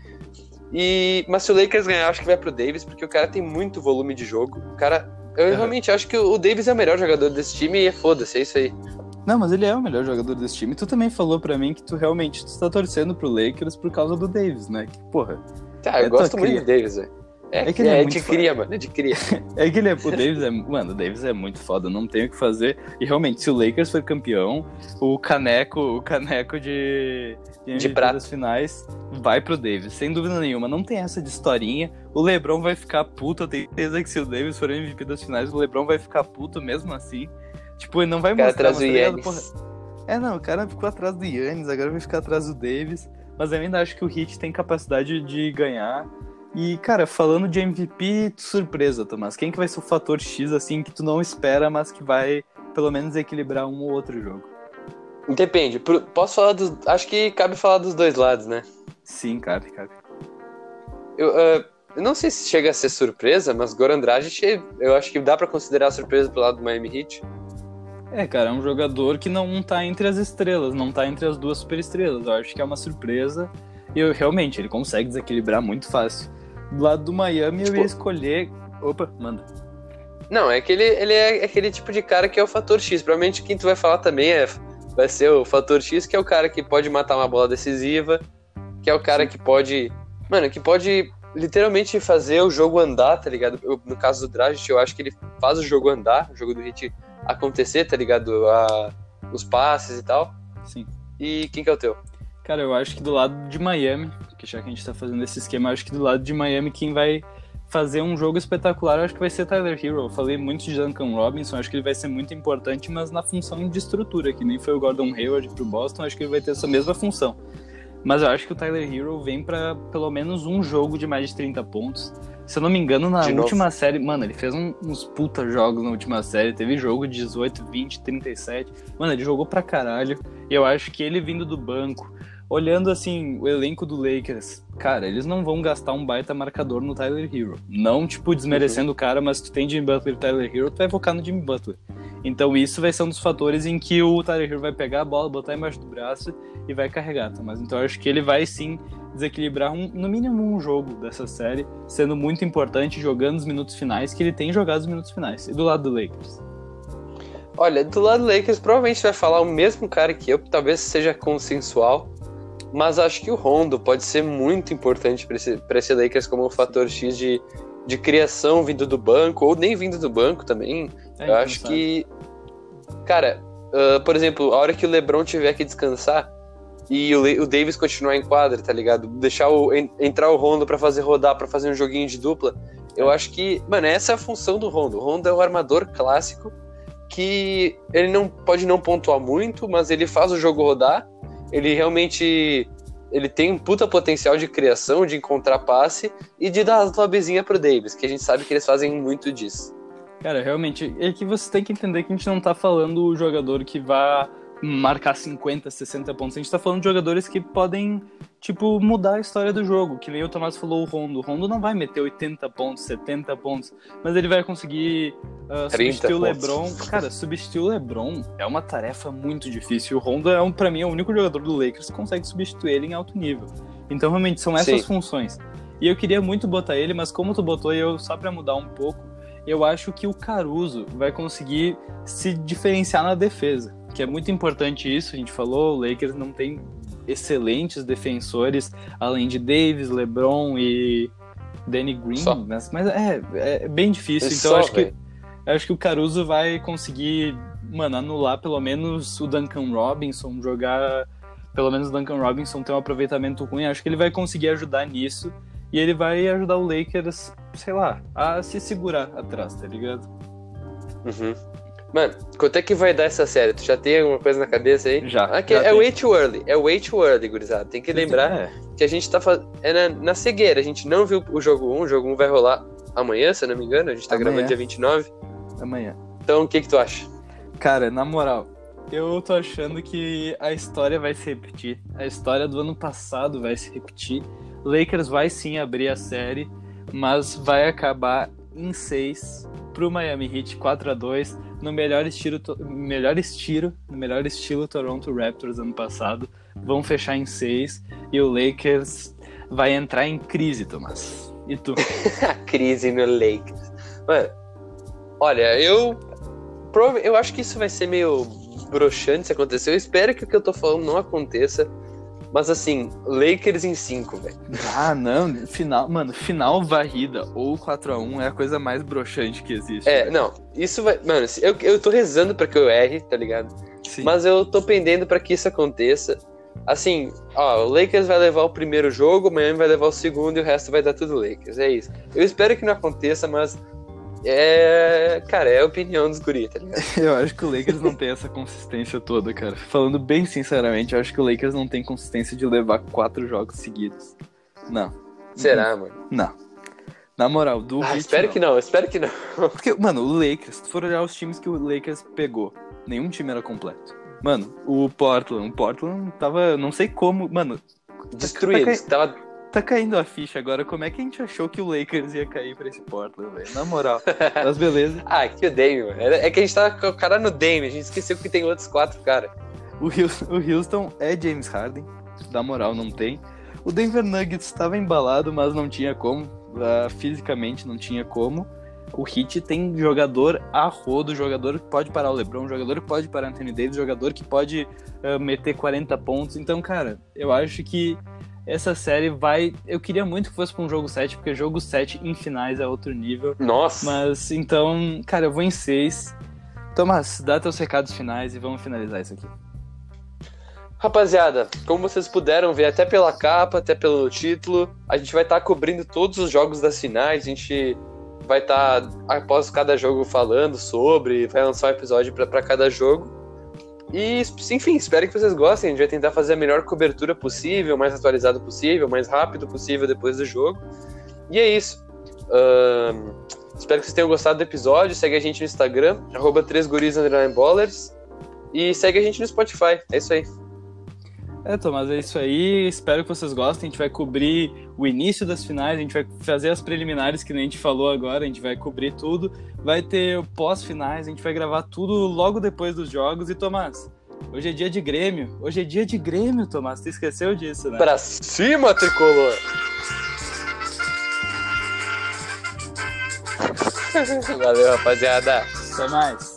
E, mas se o Lakers ganhar, eu acho que vai pro Davis, porque o cara tem muito volume de jogo. O cara, eu Uhum. realmente acho que o Davis é o melhor jogador desse time e é foda-se, é isso aí. Não, mas ele é o melhor jogador desse time. Tu também falou pra mim que tu realmente tu tá torcendo pro Lakers por causa do Davis, né? Que, porra, Tá, eu É gosto tua muito cria. do Davis, velho. É, É é, que ele é é muito de foda. cria, mano, é de cria. é que ele é, o Davis é, mano, o Davis é muito foda, não tem o que fazer. E realmente, se o Lakers for campeão, o caneco, o caneco de, de, M V P prata. das finais vai pro Davis, sem dúvida nenhuma. Não tem essa de historinha. O LeBron vai ficar puto, eu tenho certeza que se o Davis for M V P das finais, o LeBron vai ficar puto mesmo assim. Tipo, ele não vai O cara mostrar, traz o mas tá ligado? Yannis. Porra, é, não, o cara ficou atrás do Yannis, agora vai ficar atrás do Davis. Mas eu ainda acho que o Heat tem capacidade de ganhar. E, cara, falando de M V P, surpresa, Tomás. Quem que vai ser o fator X, assim, que tu não espera, mas que vai, pelo menos, equilibrar um ou outro jogo? Depende, pro- posso falar dos... Acho que cabe falar dos dois lados, né? Sim, cabe, cabe. Eu, ah, eu não sei se chega a ser surpresa, mas Goran Dragic, eu acho que dá pra considerar surpresa pro lado do Miami Heat. É, cara, é um jogador que não tá entre as estrelas, não tá entre as duas superestrelas. Eu acho que é uma surpresa. E eu, realmente, ele consegue desequilibrar muito fácil. Do lado do Miami, Tipo- eu ia escolher... Opa, manda. Não, é que ele, ele é aquele tipo de cara que é o fator X. Provavelmente quem tu vai falar também é, vai ser o fator X, que é o cara que pode matar uma bola decisiva, que é o cara Sim. que pode... Mano, que pode literalmente fazer o jogo andar, tá ligado? Eu, no caso do Dragic, eu acho que ele faz o jogo andar, o jogo do Heat acontecer, tá ligado? A, os passes e tal. Sim. E quem que é o teu? Cara, eu acho que do lado de Miami, que já que a gente tá fazendo esse esquema, eu acho que do lado de Miami quem vai fazer um jogo espetacular, eu acho que vai ser Tyler Hero. Eu falei muito de Duncan Robinson, acho que ele vai ser muito importante, mas na função de estrutura, que nem foi o Gordon Hayward pro Boston, acho que ele vai ter essa mesma função. Mas eu acho que o Tyler Hero vem pra pelo menos um jogo de mais de trinta pontos. Se eu não me engano, na De novo. última série, mano, ele fez um- uns puta jogos na última série. Teve jogo de dezoito, vinte, trinta e sete. Mano, ele jogou pra caralho. E eu acho que ele vindo do banco, olhando assim, o elenco do Lakers, cara, eles não vão gastar um baita marcador no Tyler Hero. Não, tipo, desmerecendo o cara, mas tu tem Jimmy Butler e Tyler Hero, tu vai focar no Jimmy Butler. Então isso vai ser um dos fatores em que o Tyler Hero vai pegar a bola, botar embaixo do braço e vai carregar, tá? Mas então eu acho que ele vai sim desequilibrar um, no mínimo um jogo dessa série, sendo muito importante, jogando os minutos finais, que ele tem jogado os minutos finais. E do lado do Lakers? Olha, do lado do Lakers, provavelmente vai falar o mesmo cara que eu, talvez seja consensual, mas acho que o Rondo pode ser muito importante para esse, pra esse Lakers como um fator X de, de criação vindo do banco, ou nem vindo do banco também. É, Eu acho que, cara, uh, por exemplo, a hora que o LeBron tiver que descansar e o, Le- o Davis continuar em quadra, tá ligado? Deixar o, en- entrar o Rondo pra fazer rodar, pra fazer um joguinho de dupla, eu acho que, mano, essa é a função do Rondo. O Rondo é o armador clássico que ele não pode não pontuar muito, mas ele faz o jogo rodar, ele realmente ele tem um puta potencial de criação, de encontrar passe e de dar as lobezinhas pro Davis, que a gente sabe que eles fazem muito disso. Cara, realmente, é que você tem que entender que a gente não tá falando o jogador que vai marcar cinquenta, sessenta pontos. A gente tá falando de jogadores que podem, tipo, mudar a história do jogo. Que nem o Tomás falou, o Rondo. O Rondo não vai meter oitenta pontos, setenta pontos, mas ele vai conseguir uh, substituir o LeBron. Cara, substituir o LeBron é uma tarefa muito difícil. O Rondo, é um, pra mim, é o único jogador do Lakers que consegue substituir ele em alto nível. Então, realmente, são essas Sim. funções. E eu queria muito botar ele, mas como tu botou, eu só pra mudar um pouco, eu acho que o Caruso vai conseguir se diferenciar na defesa, que é muito importante isso. A gente falou, o Lakers não tem excelentes defensores, além de Davis, LeBron e Danny Green, só. mas, mas é, é bem difícil. É então só, acho que, acho que o Caruso vai conseguir, mano, anular pelo menos o Duncan Robinson, jogar, pelo menos o Duncan Robinson tem um aproveitamento ruim, acho que ele vai conseguir ajudar nisso. E ele vai ajudar o Lakers, sei lá, a se segurar atrás, tá ligado? Uhum. Mano, quanto é que vai dar essa série? Tu já tem alguma coisa na cabeça aí? Já. Ah, que já é way too early. É way too early, gurizada. Tem que lembrar é. que a gente tá fazendo... É na, na cegueira. A gente não viu o jogo um. O jogo um vai rolar amanhã, se eu não me engano. A gente tá amanhã. gravando dia vinte e nove. Amanhã. Então, o que que tu acha? Cara, na moral, eu tô achando que a história vai se repetir. A história do ano passado vai se repetir. Lakers vai sim abrir a série, mas vai acabar em seis pro Miami Heat, quatro a dois, no melhor estilo, melhor estilo, no melhor estilo Toronto Raptors ano passado. Vão fechar em seis e o Lakers vai entrar em crise, Tomás. E tu? Crise no Lakers. Mano, olha, eu eu acho que isso vai ser meio broxante se acontecer. Eu espero que o que eu tô falando não aconteça. Mas assim, Lakers em cinco, velho. Ah, não, final, mano, final varrida ou quatro a um é a coisa mais broxante que existe. É, véio. não, isso vai, mano, eu, eu tô rezando pra que eu erre, tá ligado? Sim. Mas eu tô pendendo pra que isso aconteça. Assim, ó, o Lakers vai levar o primeiro jogo, o Miami vai levar o segundo e o resto vai dar tudo Lakers, é isso. Eu espero que não aconteça, mas é, cara, é a opinião dos guri, tá ligado? Eu acho que o Lakers não tem essa consistência toda, cara. Falando bem sinceramente, eu acho que o Lakers não tem consistência de levar quatro jogos seguidos. Não. Será, não. mano? Não. Na moral, do ah, Heat, espero não. que não, espero que não. Porque, mano, o Lakers, se tu for olhar os times que o Lakers pegou, nenhum time era completo. Mano, o Portland, o Portland tava, não sei como, mano... Destruído, tá, tava... Tá caindo a ficha agora. Como é que a gente achou que o Lakers ia cair pra esse Portland, velho? Na moral. Mas beleza. Ah, que o Dame, mano. É que a gente tá com o cara no Dame. A gente esqueceu que tem outros quatro, cara. O Houston, o Houston é James Harden. Da moral, não tem. O Denver Nuggets estava embalado, mas não tinha como. Uh, fisicamente não tinha como. O Heat tem jogador a rodo. Jogador que pode parar o LeBron. Jogador que pode parar o Anthony Davis. Jogador que pode uh, meter quarenta pontos. Então, cara, eu acho que essa série vai... Eu queria muito que fosse pra um jogo sete, porque jogo sete em finais é outro nível. Nossa! Mas, então, cara, eu vou em seis. Tomás, dá teus recados finais e vamos finalizar isso aqui. Rapaziada, como vocês puderam ver, até pela capa, até pelo título, a gente vai estar tá cobrindo todos os jogos das finais. A gente vai estar, tá, após cada jogo, falando sobre, vai lançar um episódio para cada jogo. E, enfim, espero que vocês gostem. A gente vai tentar fazer a melhor cobertura possível, mais atualizado possível, mais rápido possível depois do jogo. E é isso. Um, espero que vocês tenham gostado do episódio. Segue a gente no Instagram, arroba três guris underline ballers. E segue a gente no Spotify. É isso aí. É, Tomás, é isso aí. Espero que vocês gostem. A gente vai cobrir o início das finais, a gente vai fazer as preliminares que a gente falou agora, a gente vai cobrir tudo. Vai ter pós-finais, a gente vai gravar tudo logo depois dos jogos. E, Tomás, hoje é dia de Grêmio. Hoje é dia de Grêmio, Tomás. Tu esqueceu disso, né? Pra cima, tricolor! Valeu, rapaziada. Até mais.